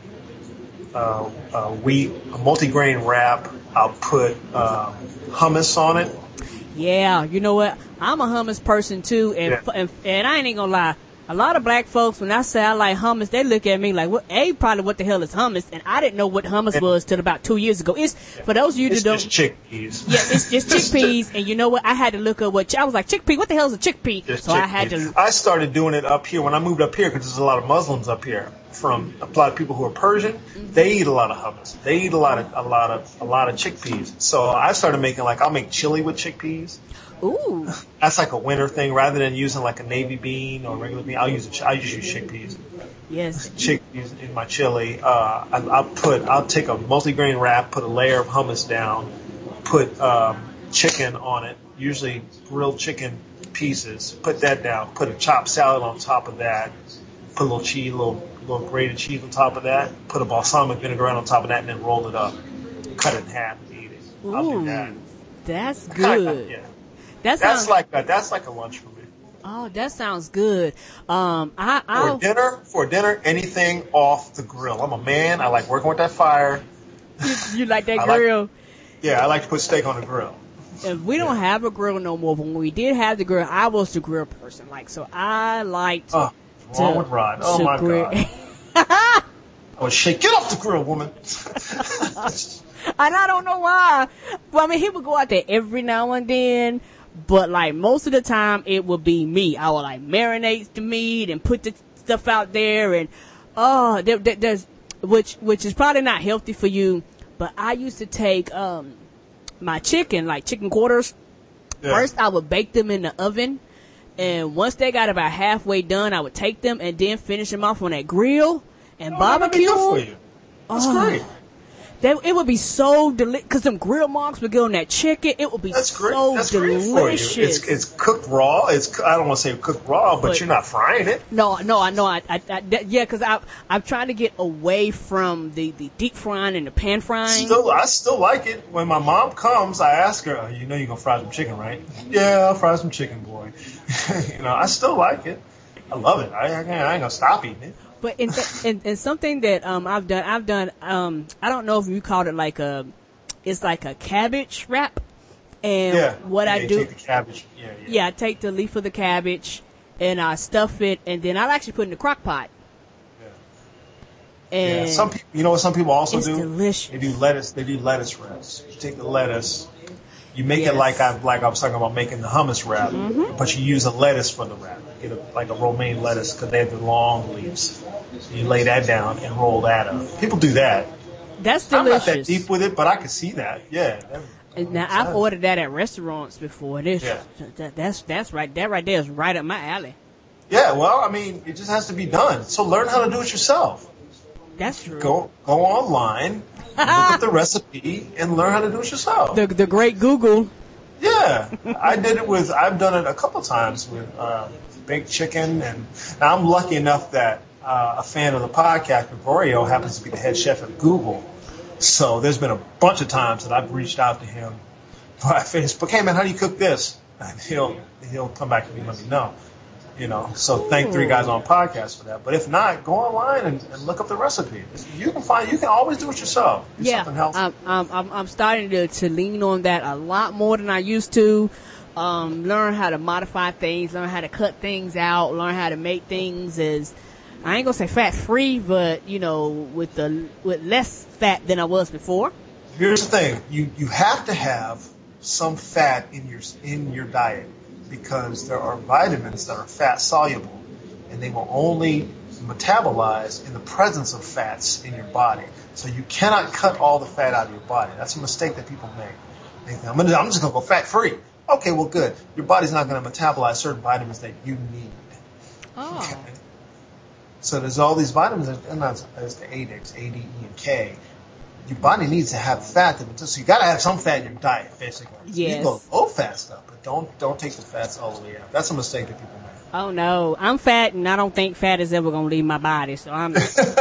multigrain wrap. I'll put hummus on it. Yeah, you know what? I'm a hummus person too, and I ain't gonna lie. A lot of black folks, when I say I like hummus, they look at me like, what the hell is hummus? And I didn't know what hummus was till about 2 years ago. For those of you that don't. It's just chickpeas. Yeah, it's just chickpeas. And you know what? I had to look up I was like, chickpea, what the hell is a chickpea? So I had to. I started doing it up here when I moved up here because there's a lot of Muslims up here. From a lot of people who are Persian, they eat a lot of hummus. They eat a lot of chickpeas. So I started making I'll make chili with chickpeas. Ooh. That's like a winter thing. Rather than using like a navy bean or regular bean, I just use chickpeas. Yes. Chickpeas in my chili. I'll take a multigrain wrap, put a layer of hummus down, put chicken on it, usually grilled chicken pieces. Put that down. Put a chopped salad on top of that. Put a little cheese, little grated cheese on top of that. Put a balsamic vinaigrette on top of that, and then roll it up. Cut it in half and eat it. Ooh, I'll do that. That's good. Yeah. That's like a lunch for me. Oh, that sounds good. For dinner, anything off the grill. I'm a man. I like working with that fire. You like that grill? I like to put steak on the grill. If we don't have a grill no more, but when we did have the grill, I was the grill person. So I liked. What's wrong with Rod? Oh my God! I was shake. Get off the grill, woman. And I don't know why. Well, I mean, he would go out there every now and then. But most of the time it would be me. I would marinate the meat and put the stuff out there and there's which is probably not healthy for you. But I used to take my chicken quarters. Yeah. First I would bake them in the oven, and once they got about halfway done, I would take them and then finish them off on that grill and barbecue. That'd be good for you. That's great. It would be so delicious, because them grill marks would go on that chicken. It would be so delicious. Great for you. It's cooked raw. I don't want to say cooked raw, but you're not frying it. No, I know. Yeah, because I'm trying to get away from the deep frying and the pan frying. I still like it. When my mom comes, I ask her, you know you're going to fry some chicken, right? Yeah, I'll fry some chicken, boy. I still like it. I love it. I ain't going to stop eating it. But in something that I've done I don't know if you called it it's like a cabbage wrap, and I do, take the cabbage. I take the leaf of the cabbage and I stuff it, and then I'll actually put it in the crock pot. And some people, you know what some people also do? Delicious. They do lettuce wraps. You take the lettuce, you make it like I was talking about making the hummus wrap, but you use a lettuce for the wrap. You get like a romaine lettuce because they have the long leaves. So you lay that down and roll that up. People do that. That's delicious. I'm not that deep with it, but I can see that. Yeah. Now I've ordered that at restaurants before. That's right. That right there is right up my alley. Yeah. Well, I mean, it just has to be done. So learn how to do it yourself. That's true. Go online, look at the recipe, and learn how to do it yourself. The great Google. Yeah, I've done it a couple times with baked chicken, and now I'm lucky enough that a fan of the podcast, Gregorio, happens to be the head chef at Google. So there's been a bunch of times that I've reached out to him by Facebook. Hey man, how do you cook this? And he'll come back to me and let me know. So thank Three Guys on Podcast for that. But if not, go online and look up the recipe. You can always do it yourself. Do something healthy. I'm starting to lean on that a lot more than I used to. Learn how to modify things, learn how to cut things out, learn how to make things as, I ain't gonna say fat free, but with less fat than I was before. Here's the thing: you have to have some fat in your diet, because there are vitamins that are fat soluble, and they will only metabolize in the presence of fats in your body. So you cannot cut all the fat out of your body. That's a mistake that people make. They think, I'm just going to go fat free. Okay, well, good. Your body's not going to metabolize certain vitamins that you need. Oh. Okay. So there's all these vitamins, and there's the A, D, E, and K. Your body needs to have fat, so you got to have some fat in your diet, basically. Yes. You can go low fat stuff, but don't take the fats all the way out. That's a mistake that people make. Oh no, I'm fat, and I don't think fat is ever gonna leave my body. So I'm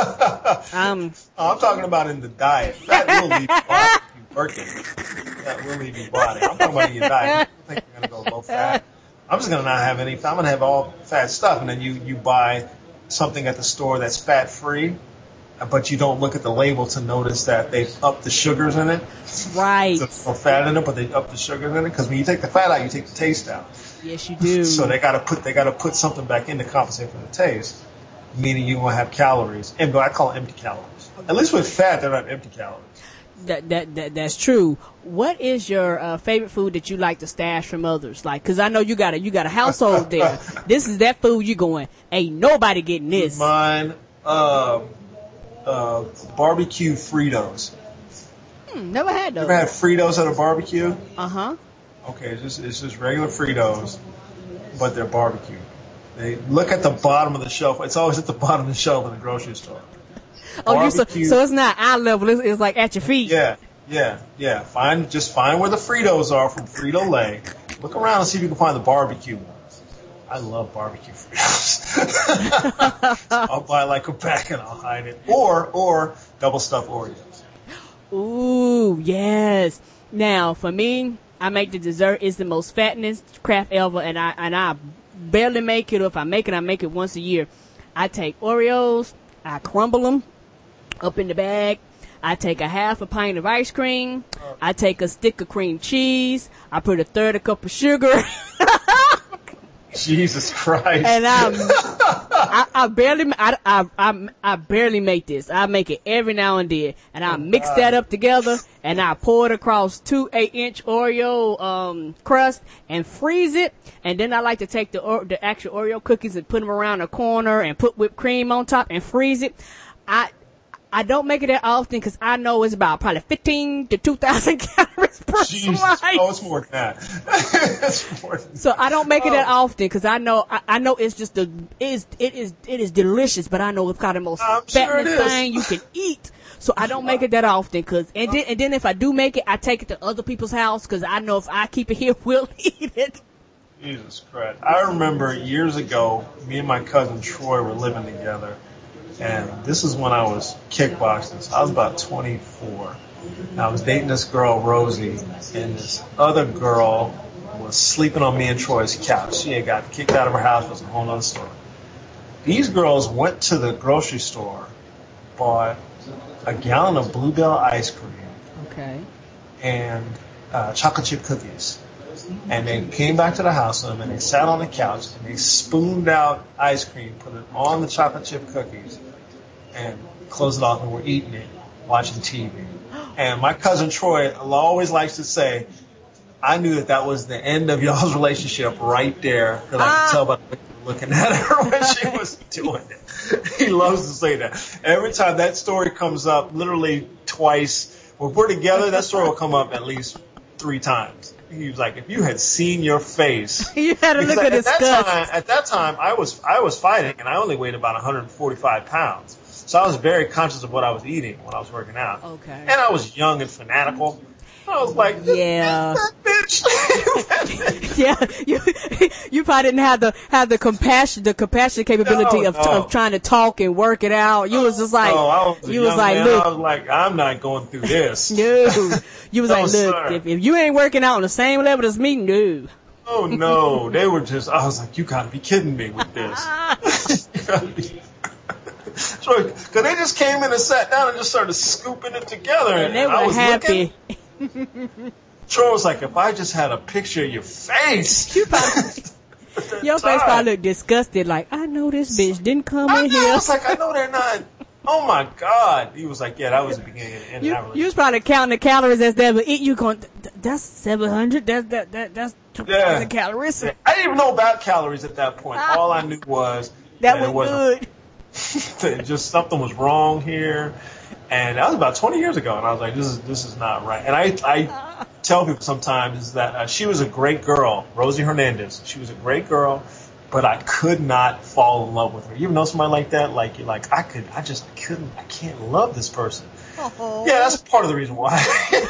talking about in the diet. Fat will leave your body if you work it. That will leave your body. I'm talking about in your diet. I think you're gonna go low fat. I'm just gonna not have any. I'm gonna have all fat stuff, and then you buy something at the store that's fat free, but you don't look at the label to notice that they've upped the sugars in it. Right. There's no fat in it, but they up the sugars in it, because when you take the fat out, you take the taste out. Yes, you do. So they gotta put something back in to compensate for the taste, meaning you won't have calories. And I call it empty calories. At least with fat, they're not empty calories. That's true. What is your favorite food that you like to stash from others? Like, cause I know you got a household there. This is that food you going, ain't nobody getting this. Mine, barbecue Fritos. Never had those. You ever had Fritos at a barbecue? Uh-huh. Okay, it's just regular Fritos, but they're barbecue. They look at the bottom of the shelf. It's always at the bottom of the shelf in the grocery store. Oh, so it's not eye level. It's like at your feet. Yeah. Find where the Fritos are from Frito-Lay. Look around and see if you can find the barbecue ones. I love barbecue Fritos. I'll buy like a pack and I'll hide it. Or double stuffed Oreos. Ooh, yes. Now, for me, I make the dessert. It's the most fattenest craft ever, and I barely make it. Or if I make it once a year. I take Oreos, I crumble them up in the bag. I take a half a pint of ice cream. I take a stick of cream cheese. I put a third a cup of sugar. Jesus Christ! And I barely make this. I make it every now and then, and I mix that up together, and I pour it across 2 8-inch Oreo crust and freeze it. And then I like to take the actual Oreo cookies and put them around the corner and put whipped cream on top and freeze it. I don't make it that often because I know it's about probably 15 to 2,000 calories per Jesus. slice. Oh, it's more than that. It's more than So I don't make it that often because I know it's just it is delicious, but I know it's kind of the most fattening thing you can eat. So I don't make it that often, and then if I do make it, I take it to other people's house, because I know if I keep it here, we'll eat it. Jesus Christ. I remember years ago, me and my cousin Troy were living together, and this is when I was kickboxing. So I was about 24. And I was dating this girl, Rosie, and this other girl was sleeping on me and Troy's couch. She had got kicked out of her house. It was a whole other story. These girls went to the grocery store, bought a gallon of Bluebell ice cream, okay, and chocolate chip cookies. And they came back to the house with them, and they sat on the couch, and they spooned out ice cream, put it on the chocolate chip cookies, and closed it off, and we're eating it, watching TV. And my cousin Troy always likes to say, I knew that was the end of y'all's relationship right there, because I could tell by the way you were looking at her when she was doing it. He loves to say that. Every time that story comes up, literally twice, when we're together, that story will come up at least 3 times. He was like, if you had seen your face. You had to look at his disgust. At that time, I was fighting, and I only weighed about 145 pounds. So I was very conscious of what I was eating when I was working out. Okay. And I was young and fanatical. I was like, yeah, that bitch. Yeah, you probably didn't have the compassion capability of trying to talk and work it out. You was just like, look, I was like, I'm not going through this. No, you was like, look, if you ain't working out on the same level as me, no. Oh no, they were just. I was like, you gotta be kidding me with this. Because they just came in and sat down and just started scooping it together, and they were happy. Troy was like, if I just had a picture of your face. Your face probably looked disgusted, like, I know this bitch didn't come in here. I was like, I know they're not. Oh my God. He was like, yeah, that was the beginning of the end of that relationship. You was probably counting the calories as they were eating. You going, that's 700, that's 2,000 calories. Yeah. I didn't even know about calories at that point. All I knew was that was good. Just something was wrong here. And that was about 20 years ago, and I was like, this is not right. And I tell people sometimes that she was a great girl, Rosie Hernandez. She was a great girl, but I could not fall in love with her. You ever know somebody like that? Like, you're like, I can't love this person. Oh. Yeah, that's part of the reason why.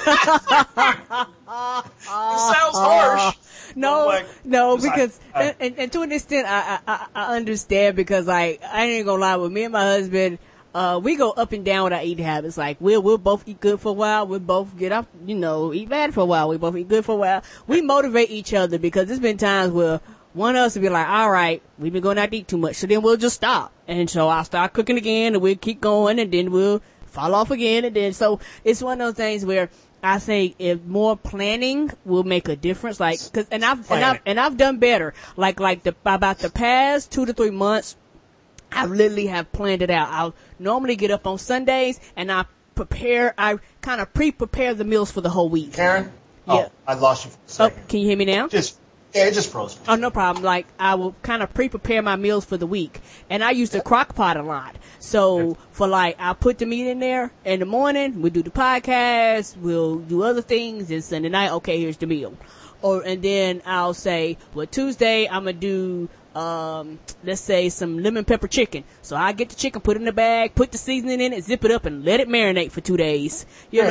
It sounds harsh. No, because and to an extent, I understand, because like, I ain't gonna lie, with me and my husband, we go up and down with our eating habits. Like, we'll both eat good for a while. We'll both get up, eat bad for a while. We both eat good for a while. We motivate each other, because there's been times where one of us will be like, all right, we've been going out to eat too much. So then we'll just stop. And so I'll start cooking again, and we'll keep going, and then we'll fall off again. And then, so it's one of those things where I think if more planning will make a difference. Like, and I've done better. Like about the past 2 to 3 months, I literally have planned it out. I'll normally get up on Sundays, and I kind of pre-prepare the meals for the whole week. Karen? Yeah. Oh, I lost you for a second. Oh, can you hear me now? It just froze. Oh, no problem. Like, I will kind of pre-prepare my meals for the week. And I use the crock pot a lot. So, I'll put the meat in there in the morning. We'll do the podcast. We'll do other things. And Sunday night, okay, here's the meal. And then I'll say, well, Tuesday, I'm going to do, let's say some lemon pepper chicken. So I get the chicken, put it in the bag, put the seasoning in it, zip it up, and let it marinate for 2 days.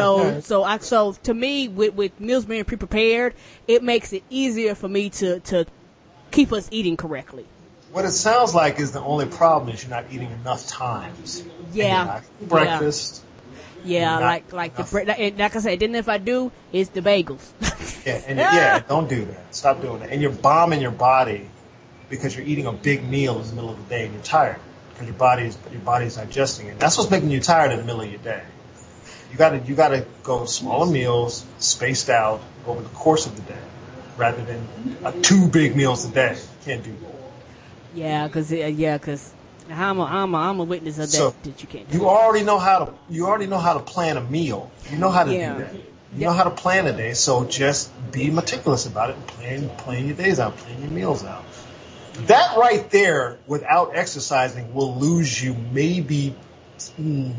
So to me, with meals being pre-prepared, it makes it easier for me to keep us eating correctly. What it sounds like is the only problem is you're not eating enough times. Yeah. Breakfast. Yeah, like I said, then if I do, it's the bagels. Don't do that. Stop doing that. And you're bombing your body, because you're eating a big meal in the middle of the day and you're tired, because your body's digesting it. That's what's making you tired in the middle of your day. You gotta go smaller meals, spaced out over the course of the day, rather than 2 big meals a day. You can't do that. Yeah, because I'm a witness of that you can't do. You already know how to plan a meal. You know how to do that. You know how to plan a day, so just be meticulous about it and plan your days out, plan your meals out. That right there, without exercising, will lose you maybe 10,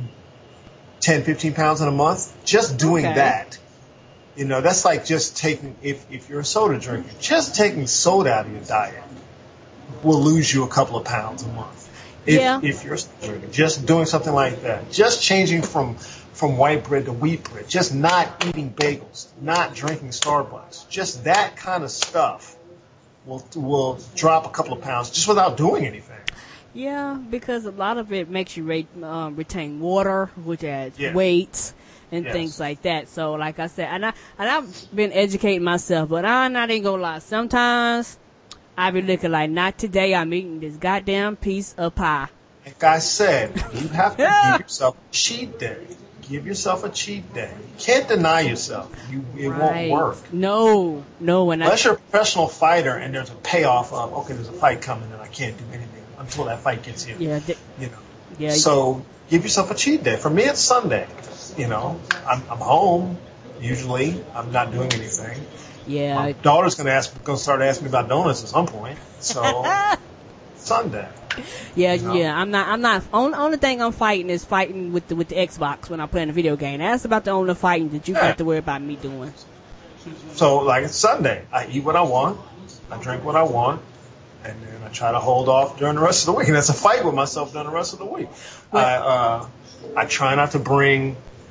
15 pounds in a month. Just doing that. That's like just taking, if you're a soda drinker, just taking soda out of your diet will lose you a couple of pounds a month. If you're a soda drinker, just doing something like that. Just changing from from white bread to wheat bread, just not eating bagels, not drinking Starbucks, just that kind of stuff will drop a couple of pounds just without doing anything. Yeah, because a lot of it makes you retain water, which adds weight and things like that. So, like I said, and I've been educating myself, but I'm not even gonna lie. Sometimes I be looking like, not today. I'm eating this goddamn piece of pie. Like I said, you have to give yourself a cheat day. Give yourself a cheat day. You can't deny yourself. It won't work. No. Unless you're a professional fighter and there's a payoff of, okay, there's a fight coming and I can't do anything until that fight gets here. Yeah. Yeah. So give yourself a cheat day. For me, it's Sunday. I'm home. Usually, I'm not doing anything. Yeah. My daughter's gonna start asking me about donuts at some point. So Sunday. Yeah. I'm not. Only thing I'm fighting is fighting with the Xbox when I'm playing a video game. That's about the only fighting that you have to worry about me doing. So, like, it's Sunday. I eat what I want. I drink what I want. And then I try to hold off during the rest of the week. And that's a fight with myself during the rest of the week. I try not to bring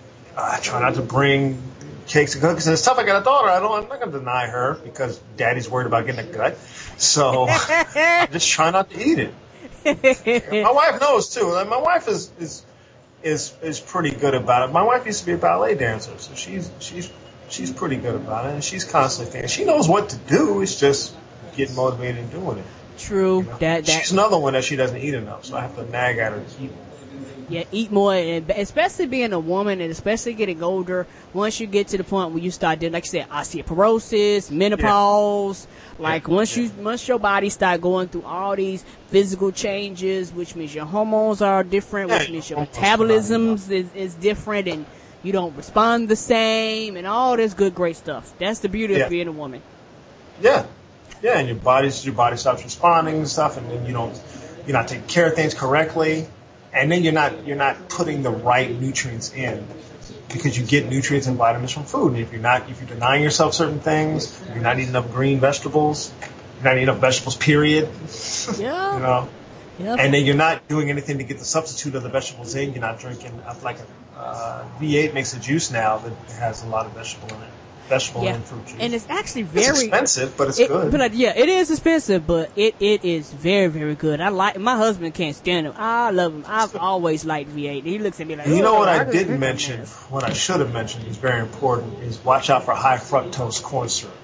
cakes and cookies. And it's tough. I got a daughter. I'm not going to deny her because daddy's worried about getting a gut. So I just try not to eat it. My wife knows too. Like, my wife is pretty good about it. My wife used to be a ballet dancer, so she's pretty good about it, and she's constantly thinking. She knows what to do. It's just getting motivated and doing it. True. She's another one that she doesn't eat enough, so I have to nag at her to eat. Yeah, eat more, and especially being a woman, and especially getting older. Once you get to the point where you start doing, like you said, osteoporosis, menopause, once your body start going through all these physical changes, which means your hormones are different, which means your metabolism is different, and you don't respond the same, and all this good, great stuff. That's the beauty of being a woman. Yeah, and your body stops responding and stuff, and then you're not taking care of things correctly. And then you're not putting the right nutrients in, because you get nutrients and vitamins from food. And if you're denying yourself certain things, you're not eating enough green vegetables, you're not eating enough vegetables, period. Yeah. Yep. And then you're not doing anything to get the substitute of the vegetables in. You're not drinking V8 makes a juice now that has a lot of vegetable in it. And fruit juice. And it's actually it's expensive, but it's good. But it is expensive, but it is very, very good. My husband can't stand it. I love him. I've always liked V8. He looks at me like, you know what I didn't mention, what I should have mentioned is very important, is watch out for high fructose corn syrup.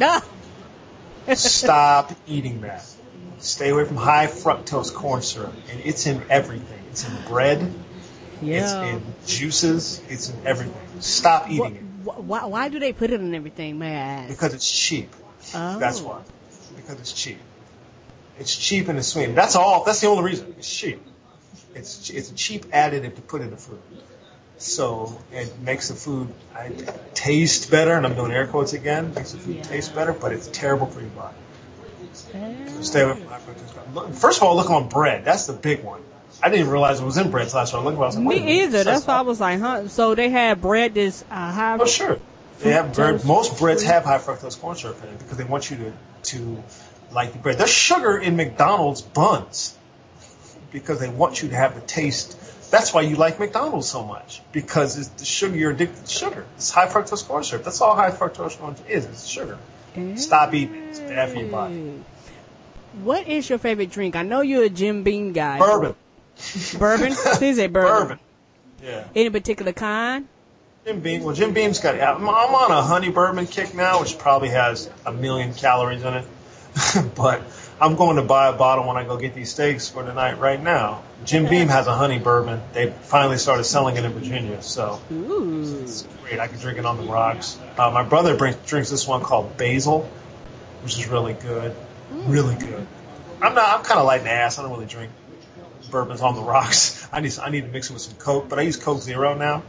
Stop eating that. Stay away from high fructose corn syrup. And it's in everything. It's in bread. Yeah. It's in juices. It's in everything. Stop eating it. Why do they put it in everything, may I ask? Because it's cheap. Oh. That's why. Because it's cheap. It's cheap and it's sweet. That's all. That's the only reason. It's cheap. It's a cheap additive to put in the food. So it makes the food taste better, and I'm doing air quotes again. Makes the food taste better, but it's terrible for your body. So stay away from high fructose. First of all, look on bread. That's the big one. I didn't even realize it was in bread until I started looking at it. Me either. That's why I was like, huh? So they have bread that's high. Oh, sure. They have bread. Most breads have high fructose corn syrup in it because they want you to like the bread. There's sugar in McDonald's buns because they want you to have the taste. That's why you like McDonald's so much, because it's the sugar. You're addicted to sugar. It's high fructose corn syrup. That's all high fructose corn is. It's sugar. Stop eating it. It's bad for your body. What is your favorite drink? I know you're a Jim Beam guy. Bourbon. Bourbon? Please say bourbon. Yeah. Any particular kind? Jim Beam. Well, Jim Beam's got. I'm on a honey bourbon kick now, which probably has 1 million calories in it. But I'm going to buy a bottle when I go get these steaks for tonight right now. Jim Beam has a honey bourbon. They finally started selling it in Virginia, so it's great. I can drink it on the rocks. My brother drinks this one called Basil, which is really good. Really good. I'm kind of light in the ass. I don't really drink bourbons on the rocks. I need to mix it with some Coke, but I use Coke Zero now.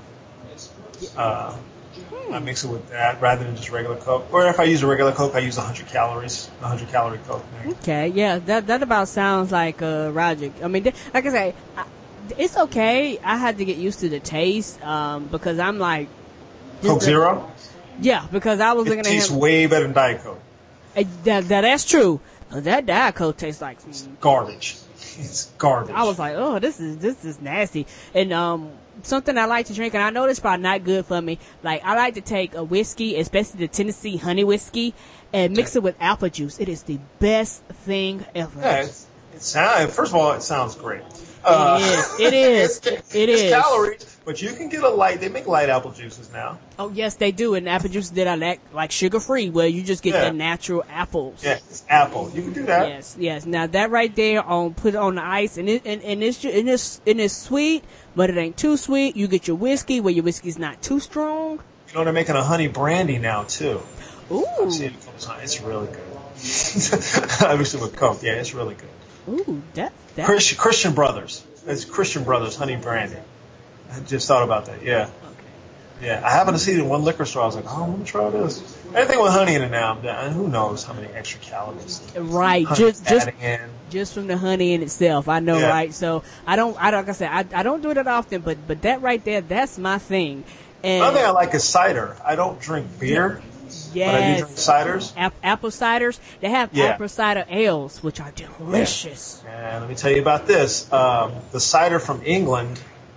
I mix it with that rather than just regular Coke. Or if I use a regular Coke, I use 100 calorie Coke. Okay, yeah, that about sounds like Roger. I mean, like I say, it's okay. I had to get used to the taste because I'm like Coke Zero. Yeah, because I was looking at him. It tastes way better than Diet Coke. That's true. That Diet Coke tastes like garbage. It's garbage. I was like, oh, this is nasty. And something I like to drink, and I know this is probably not good for me. Like, I like to take a whiskey, especially the Tennessee honey whiskey, and mix it with apple juice. It is the best thing ever. Yeah, first of all, it sounds great. It is. It's calories, but you can get they make light apple juices now. Oh, yes, they do. And apple juices that are like sugar-free, where you just get the natural apples. Yeah, it's apple. You can do that. Yes. Now, that right there, put it on the ice, and it's sweet, but it ain't too sweet. You get your whiskey, where your whiskey's not too strong. You know, they're making a honey brandy now, too. Ooh. It's really good. I wish it would Coke. Yeah, it's really good. Ooh, that. Christian Brothers. It's Christian Brothers honey brandy. I just thought about that. Yeah. Okay. Yeah. I happened to see it in one liquor store. I was like, oh, I'm gonna try this. Anything with honey in it now. And who knows how many extra calories? Right. Just from the honey in itself. I know, right? So I don't. Like I said, I don't do it that often, but that right there, that's my thing. And another thing I like is cider. I don't drink beer. Yes. But I do drink ciders. Apple ciders. They have apple cider ales, which are delicious. And let me tell you about this. The cider from England,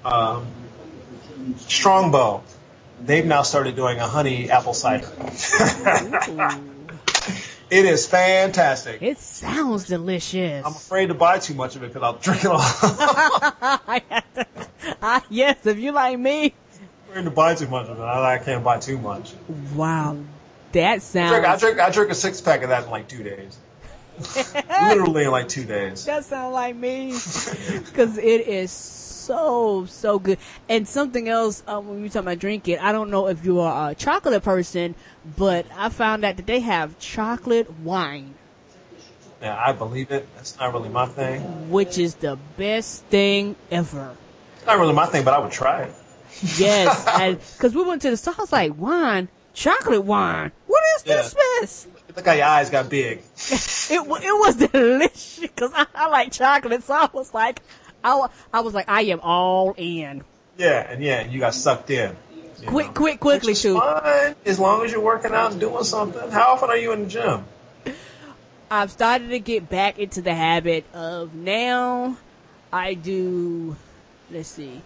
Strongbow, they've now started doing a honey apple cider. It is fantastic. It sounds delicious. I'm afraid to buy too much of it because I'll drink it all. Yes, if you like me. I'm afraid to buy too much of it. I can't buy too much. Wow. That sounds... I drink a 6-pack of that in like 2 days. Literally in like 2 days. That sounds like me. Because it is so good. And something else, when we talk about drinking, I don't know if you are a chocolate person, but I found out that they have chocolate wine. Yeah, I believe it. That's not really my thing. Which is the best thing ever. It's not really my thing, but I would try it. Yes. Because we went to the store, I was like, wine? Chocolate wine? What is this? Look how your eyes got big. It was delicious because I like chocolate, so I was like, I am all in. Yeah, and you got sucked in. Quickly too. Fine, as long as you're working out and doing something. How often are you in the gym? I've started to get back into the habit of now I do, let's see,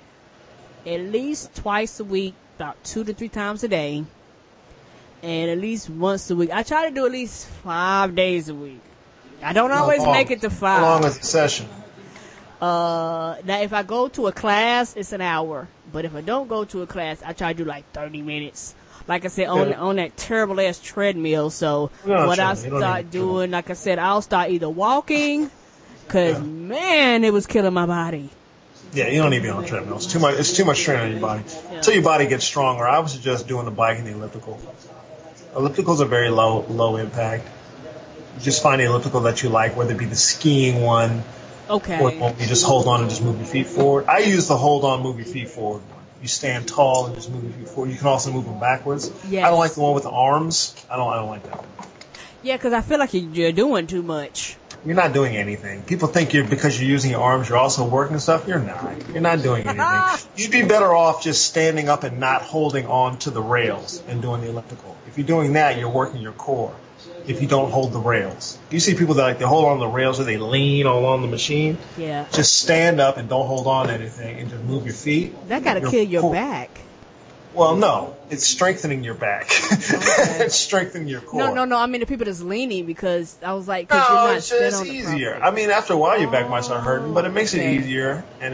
at least twice a week, about 2 to 3 times a day. And at least once a week. I try to do at least 5 days a week. I don't always make it to 5. How long is the session? Now, if I go to a class, it's an hour. But if I don't go to a class, I try to do like 30 minutes. Like I said, on that terrible ass treadmill. So what I start doing, like I said, I'll start either walking, because man, it was killing my body. Yeah, you don't need to be on a treadmill. It's too much strain on your body. Until your body gets stronger, I would suggest doing the bike and the elliptical. Ellipticals are very low impact. Just find the elliptical that you like, whether it be the skiing one, or you just hold on and just move your feet forward. I use the hold on, move your feet forward one. You stand tall and just move your feet forward. You can also move them backwards. Yes. I don't like the one with the arms. I don't like that one. Yeah, because I feel like you're doing too much. You're not doing anything. People think because you're using your arms, you're also working stuff. You're not. You're not doing anything. You'd be better off just standing up and not holding on to the rails and doing the elliptical. If you're doing that, you're working your core. If you don't hold the rails. You see people that they hold on the rails or they lean along the machine. Yeah. Just stand up and don't hold on to anything and just move your feet. That got to kill your back. Well, no. It's strengthening your back. Okay. It's strengthening your core. No. I mean the people that's leaning, because I was like, you're not it's easier. I mean, after a while your back might start hurting, but it makes it easier, and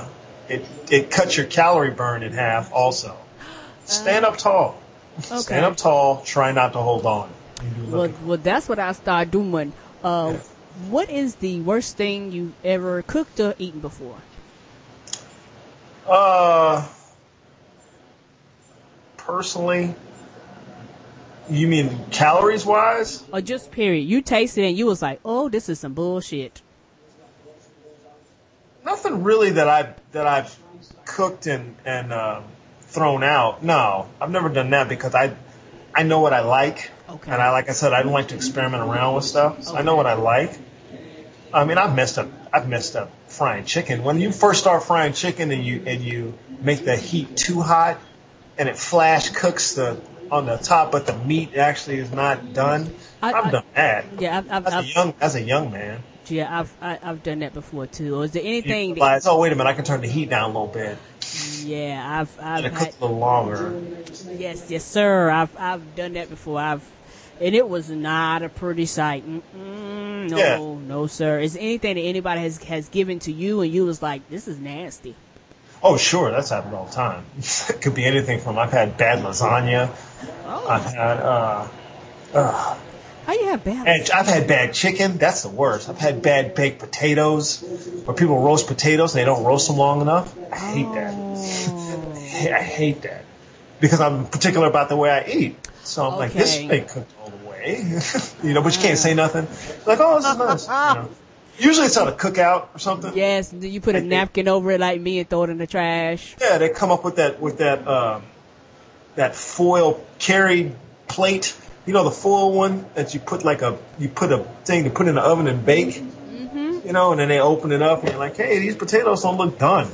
it cuts your calorie burn in half also. Stand up tall. Okay. Stand up tall. Try not to hold on. Well, that's what I started doing. What is the worst thing you ever cooked or eaten before? Personally, you mean calories wise? Or just period? You tasted it and you was like, oh, this is some bullshit. Nothing really that I've cooked and thrown out. No, I've never done that because I know what I like. Okay. And like I said, I don't like to experiment around with stuff. So I know what I like. I mean, I've messed up frying chicken. When you first start frying chicken and you make the heat too hot and it flash cooks the on the top, but the meat actually is not done. I've done that. Yeah, as a young man. Yeah, I've done that before too. Or is there anything? Oh, wait a minute! I can turn the heat down a little bit. Yeah, I've it cooks a little longer. Yes, sir. I've done that before. And it was not a pretty sight. No, sir. Is there anything that anybody has given to you and you was like, this is nasty? Oh, sure. That's happened all the time. It could be anything from I've had bad lasagna. Oh. I've had how you have bad? I've had bad chicken. That's the worst. I've had bad baked potatoes, where people roast potatoes and they don't roast them long enough. I hate that. I hate that because I'm particular about the way I eat. So I'm like, this ain't cooked all the way, but you can't say nothing. Like, oh, this is nice. Usually it's at a cookout or something. Yes, you put a napkin over it like me and throw it in the trash. Yeah, they come up with that foil carry plate. You know, the foil one that you put a thing to put in the oven and bake. Mm-hmm. And then they open it up and you're like, hey, these potatoes don't look done.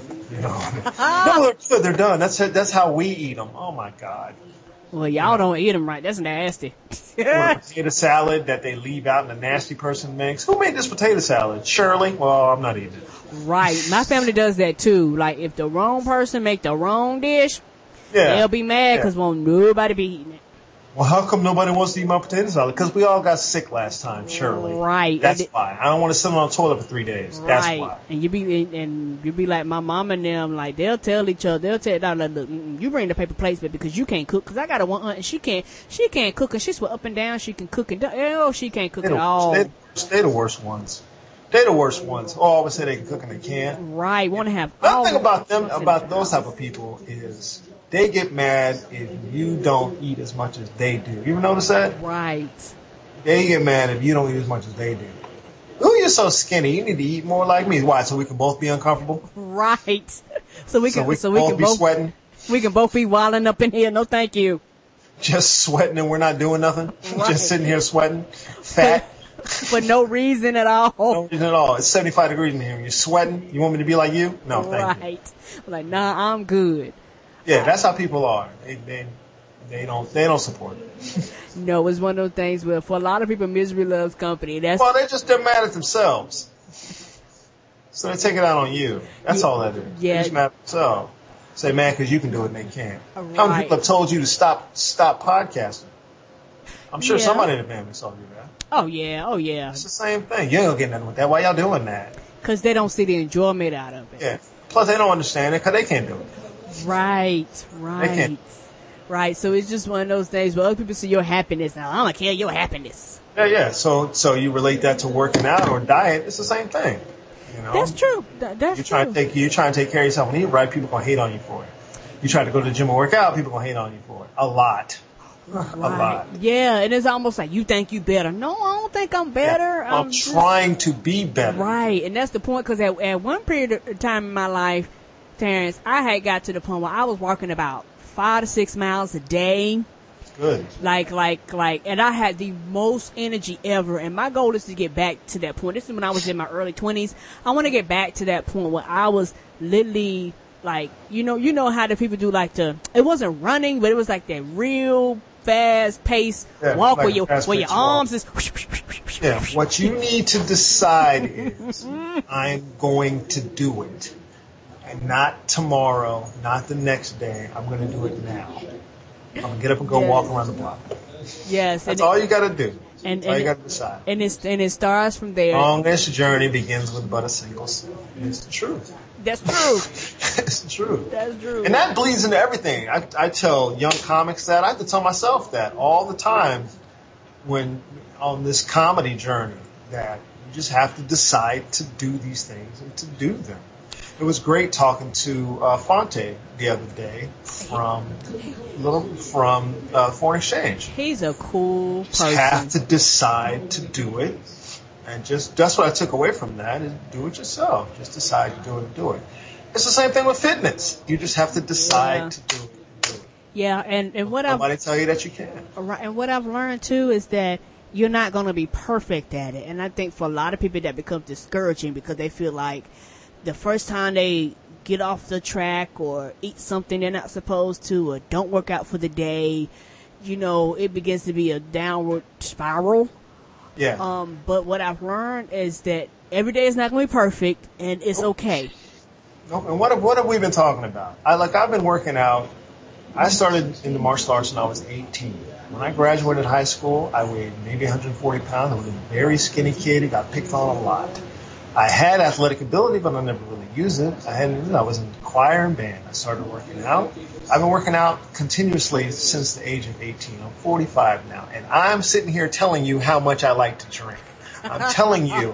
No, they're done. That's how we eat them. Oh my God. Well, y'all don't eat them right. That's nasty. Or a potato salad that they leave out and the nasty person makes. Who made this potato salad? Shirley? Well, I'm not eating it. Right. My family does that too. Like, if the wrong person make the wrong dish, they'll be mad because won't nobody be eating it. Well, how come nobody wants to eat my potato salad? Because we all got sick last time, Shirley. Right. That's why. I don't want to sit on the toilet for 3 days. Right. That's why. And you be like my mom and them, like, they'll tell each other, like, look, you bring the paper plates, but because you can't cook, because I got a one aunt and she can't cook, and she's up and down, she can cook and she can't cook at all. They're the worst ones. They're the worst ones. Oh, I always say they can cook and they can't. Right. Want to have Another thing about them, about those type of people is they get mad if you don't eat as much as they do. You ever notice that? Right. They get mad if you don't eat as much as they do. Oh, you're so skinny. You need to eat more like me. Why? So we can both be uncomfortable? Right. So we can both be sweating? We can both be wilding up in here. No, thank you. Just sweating and we're not doing nothing? Right. Just sitting here sweating? Fat? For no reason at all. No reason at all. It's 75 degrees in here. You're sweating? You want me to be like you? No, thank you. Right. Like, nah, I'm good. Yeah, that's how people are. They don't support it. No, it's one of those things where for a lot of people, misery loves company. They're mad at themselves. So they take it out on you. That's all that is. Yeah. They're just mad at themselves. Say, man, because you can do it and they can't. Right. How many people have told you to stop podcasting? I'm sure somebody in the family told you that. Oh yeah. It's the same thing. You don't get nothing with that. Why y'all doing that? Because they don't see the enjoyment out of it. Yeah. Plus, they don't understand it because they can't do it. Right. They can't. Right. So it's just one of those things where other people see your happiness. Now, I don't care your happiness. Yeah. So you relate that to working out or diet. It's the same thing. That's true. That's you try true. You try and take care of yourself and eat right. People gonna hate on you for it. You try to go to the gym and work out. People gonna hate on you for it. A lot. Right. A lot. Yeah, and it's almost like you think you better. No, I don't think I'm better. Yeah, I'm trying to be better. Right, and that's the point, because at one period of time in my life, Terrence, I had got to the point where I was walking about 5 to 6 miles a day. Good. Like, and I had the most energy ever, and my goal is to get back to that point. This is when I was in my early 20s. I want to get back to that point where I was literally, like, you know how the people do, like, it wasn't running, but it was like that real fast pace walk like where your arms is. Yeah, what you need to decide is, I'm going to do it. And not tomorrow, not the next day. I'm going to do it now. I'm going to get up and go walk around the block. Yes. That's all you got to do. That's all you got to decide. And it starts from there. Longest journey begins with but a single step. It's the truth. That's true. It's the truth. That's true. And that bleeds into everything. I tell young comics that. I have to tell myself that all the time when on this comedy journey, that you just have to decide to do these things and to do them. It was great talking to Fonte the other day from Foreign Exchange. He's a cool person. You have to decide to do it. And that's what I took away from that, is do it yourself. Just decide to do it. It's the same thing with fitness. You just have to decide to do it. Yeah, and what nobody tell you that you can't. Right, and what I've learned too is that you're not going to be perfect at it. And I think for a lot of people that becomes discouraging because they feel like the first time they get off the track or eat something they're not supposed to or don't work out for the day, it begins to be a downward spiral. Yeah. But what I've learned is that every day is not going to be perfect, and it's okay. And what have we been talking about? I've been working out. I started in the martial arts when I was 18. When I graduated high school, I weighed maybe 140 pounds. I was a very skinny kid who got picked on a lot. I had athletic ability, but I never really used it. I was in choir and band. I started working out. I've been working out continuously since the age of 18. I'm 45 now, and I'm sitting here telling you how much I like to drink. I'm telling you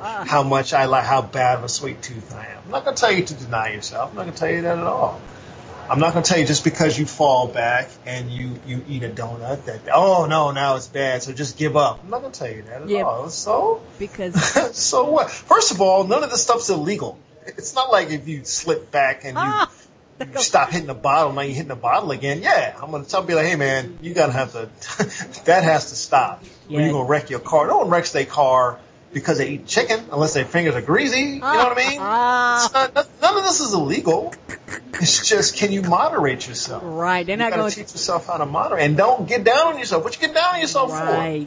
how bad of a sweet tooth I am. I'm not going to tell you to deny yourself. I'm not going to tell you that at all. I'm not going to tell you just because you fall back and you eat a donut that, now it's bad, so just give up. I'm not going to tell you that at all. So? Because. So what? First of all, none of this stuff's illegal. It's not like if you slip back and you stop hitting the bottle, now you're hitting the bottle again. Yeah, I'm going to be like, hey man, you got to have to, that has to stop. Yeah. When you're going to wreck your car. No one wrecks their car because they eat chicken, unless their fingers are greasy. You know what I mean? None of this is illegal. It's just, can you moderate yourself? Right. They're not going to teach yourself how to moderate, and don't get down on yourself. What you get down on yourself for? Right.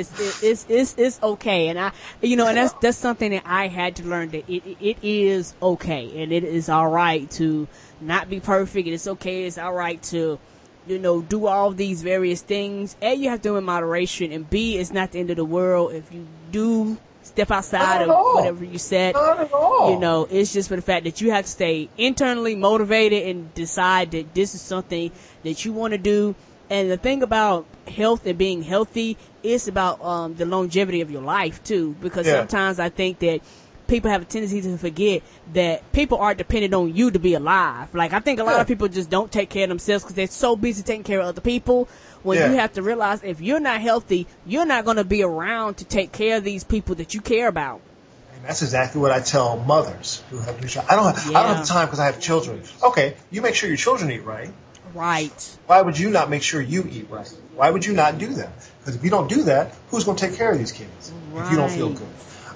It's okay, and and that's something that I had to learn, that it is okay, and it is all right to not be perfect. It's okay. It's all right to do all these various things. A, you have to do it in moderation, and B, it's not the end of the world if you do step outside of whatever you said. Not at all. It's just for the fact that you have to stay internally motivated and decide that this is something that you want to do. And the thing about health and being healthy is about the longevity of your life too, because sometimes I think that people have a tendency to forget that people aren't dependent on you to be alive. Like, I think a lot of people just don't take care of themselves because they're so busy taking care of other people. When you have to realize, if you're not healthy, you're not going to be around to take care of these people that you care about. And that's exactly what I tell mothers who have new children. I don't have the time because I have children. Okay, you make sure your children eat right. Right. Why would you not make sure you eat right? Why would you not do that? Because if you don't do that, who's going to take care of these kids if you don't feel good?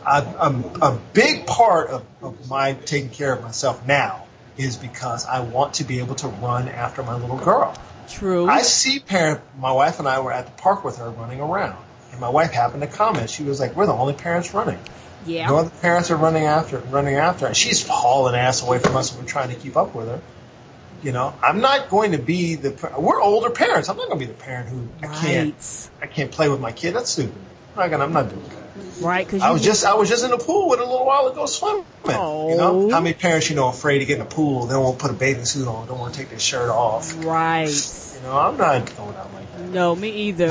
A big part of my taking care of myself now is because I want to be able to run after my little girl. True. I see my wife and I were at the park with her running around, and my wife happened to comment. She was like, "We're the only parents running. Yeah. No other parents are running after her." She's hauling ass away from us, and we're trying to keep up with her. I'm not going to be we're older parents. I'm not going to be the parent who I can't play with my kid. That's stupid. I'm not doing that. Right, because I was just in the pool with her a little while ago swimming. Oh. How many parents afraid to get in the pool? They won't put a bathing suit on. Don't want to take their shirt off. Right. I'm not going out like that. No, me either.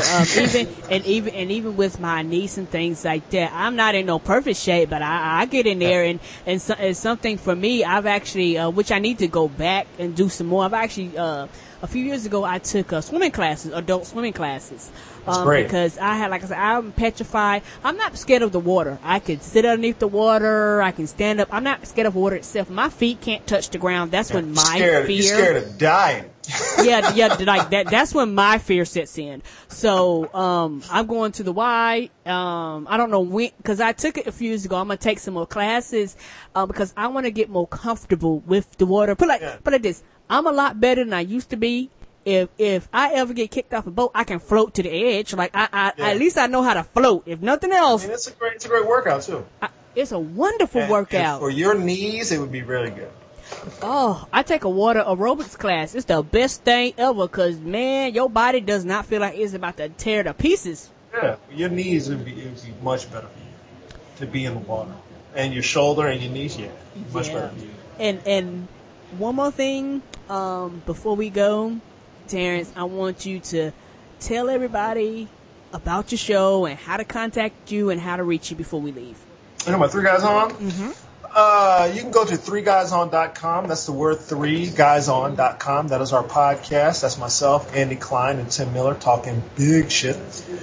Even with my niece and things like that, I'm not in no perfect shape, but I get in there, and it's something for me. I've actually, which I need to go back and do some more. I've actually, a few years ago, I took swimming classes, adult swimming classes. That's great. Because I'm petrified. I'm not scared of the water. I can sit underneath the water. I can stand up. I'm not scared of water itself. My feet can't touch the ground. That's when my fear. You're scared of dying. like that. That's when my fear sets in. So, I'm going to the Y. I don't know when, because I took it a few years ago. I'm gonna take some more classes, because I want to get more comfortable with the water. Put like this. I'm a lot better than I used to be. If I ever get kicked off a boat, I can float to the edge. Like at least I know how to float. If nothing else, it's a great workout too. It's a wonderful workout. And for your knees, it would be really good. Oh, I take a water aerobics class. It's the best thing ever, because man, your body does not feel like it's about to tear to pieces. Yeah, your knees would be much better for you to be in the water, and your shoulder and your knees, much better for you. And one more thing, before we go, Terrence, I want you to tell everybody about your show and how to contact you and how to reach you before we leave. You know about Three Guys On? Mm-hmm. You can go to 3guyson.com. That's the word 3guyson.com. That is our podcast. That's myself, Andy Klein, and Tim Miller talking big shit.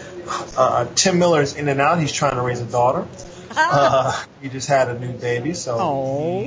Tim Miller is in and out. He's trying to raise a daughter. He just had a new baby, so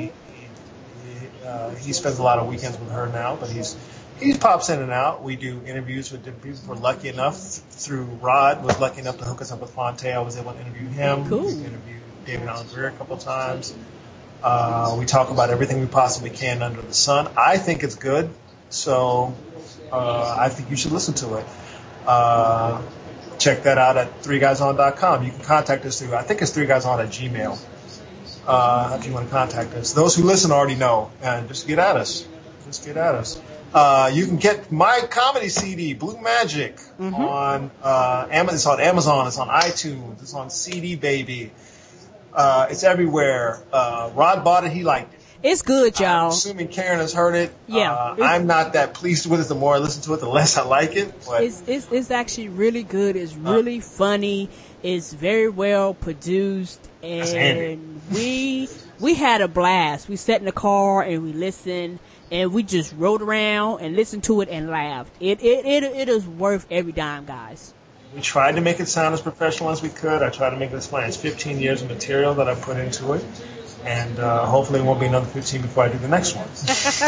he spends a lot of weekends with her now, but he pops in and out. We do interviews with different people. We're lucky enough through Rod was lucky enough to hook us up with Fonte. I was able to interview him. Cool. We interviewed David Allen Greer a couple of times. We talk about everything we possibly can under the sun. I think it's good, so I think you should listen to it. check that out at 3guyson.com. You can contact us through, I think it's 3guyson at Gmail. If you want to contact us. Those who listen already know. And just get at us. You can get my comedy CD, Blue Magic, on Amazon. It's on Amazon. It's on iTunes. It's on CD Baby. It's everywhere. Rod bought it. He liked it. It's good, y'all. I'm assuming Karen has heard it. Yeah. I'm not that pleased with it. The more I listen to it, the less I like it. But it's actually really good. It's really funny. It's very well produced, and we had a blast. We sat in the car and we listened, and we just rode around and listened to it and laughed. It is worth every dime, guys. We tried to make it sound as professional as we could. I tried to make it as funny. It's 15 years of material that I put into it. And hopefully it won't be another 15 before I do the next one.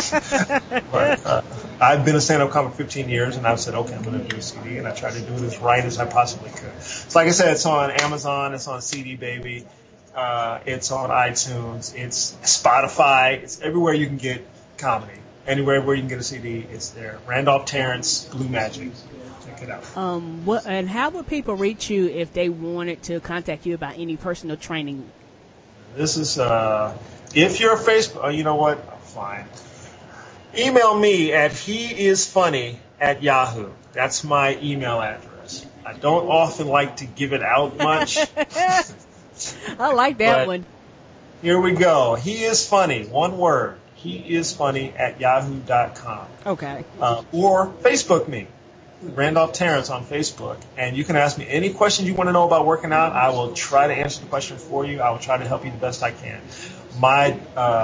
But I've been a stand-up comic 15 years, and I've said, okay, I'm going to do a CD, and I try to do it as right as I possibly could. So like I said, it's on Amazon, it's on CD Baby, it's on iTunes, it's Spotify, it's everywhere you can get comedy. Anywhere where you can get a CD, it's there. Randolph Terrence, Blue Magic. Check it out. And how would people reach you if they wanted to contact you about any personal training? This is, if you're a Facebook, you know what? Fine. Email me at heisfunny@yahoo. That's my email address. I don't often like to give it out much. I like that one. Here we go. He is funny. One word. heisfunny@yahoo.com. Okay. Or Facebook me. Randolph Terrence on Facebook, and you can ask me any questions you want to know about working out. I will try to answer the question for you. I will try to help you the best I can. My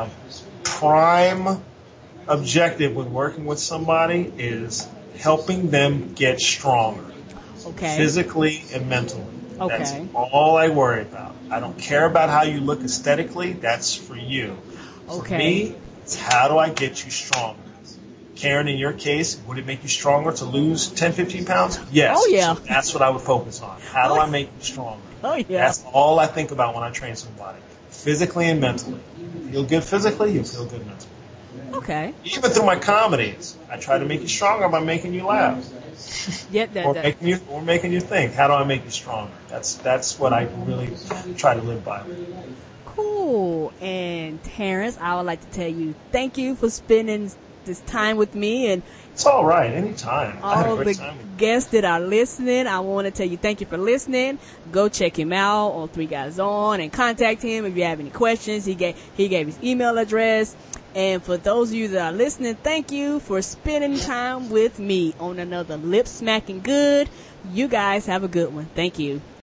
prime objective when working with somebody is helping them get stronger, physically and mentally. Okay. That's all I worry about. I don't care about how you look aesthetically. That's for you. For me, it's how do I get you stronger? Karen, in your case, would it make you stronger to lose 10, 15 pounds? Yes. Oh, yeah. So that's what I would focus on. How do I make you stronger? Oh, yeah. That's all I think about when I train somebody, physically and mentally. You feel good physically, you feel good mentally. Okay. Even through my comedies, I try to make you stronger by making you laugh. Or making you think. How do I make you stronger? That's what I really try to live by. Cool. And Terrence, I would like to tell you thank you for spending this time with me, and it's all right, anytime. All the guests that are listening, I want to tell you thank you for listening. Go check him out on 3 Guys On and contact him if you have any questions. He gave his email address. And for those of you that are listening, thank you for spending time with me on another Lip Smacking Good. You guys have a good one. Thank you.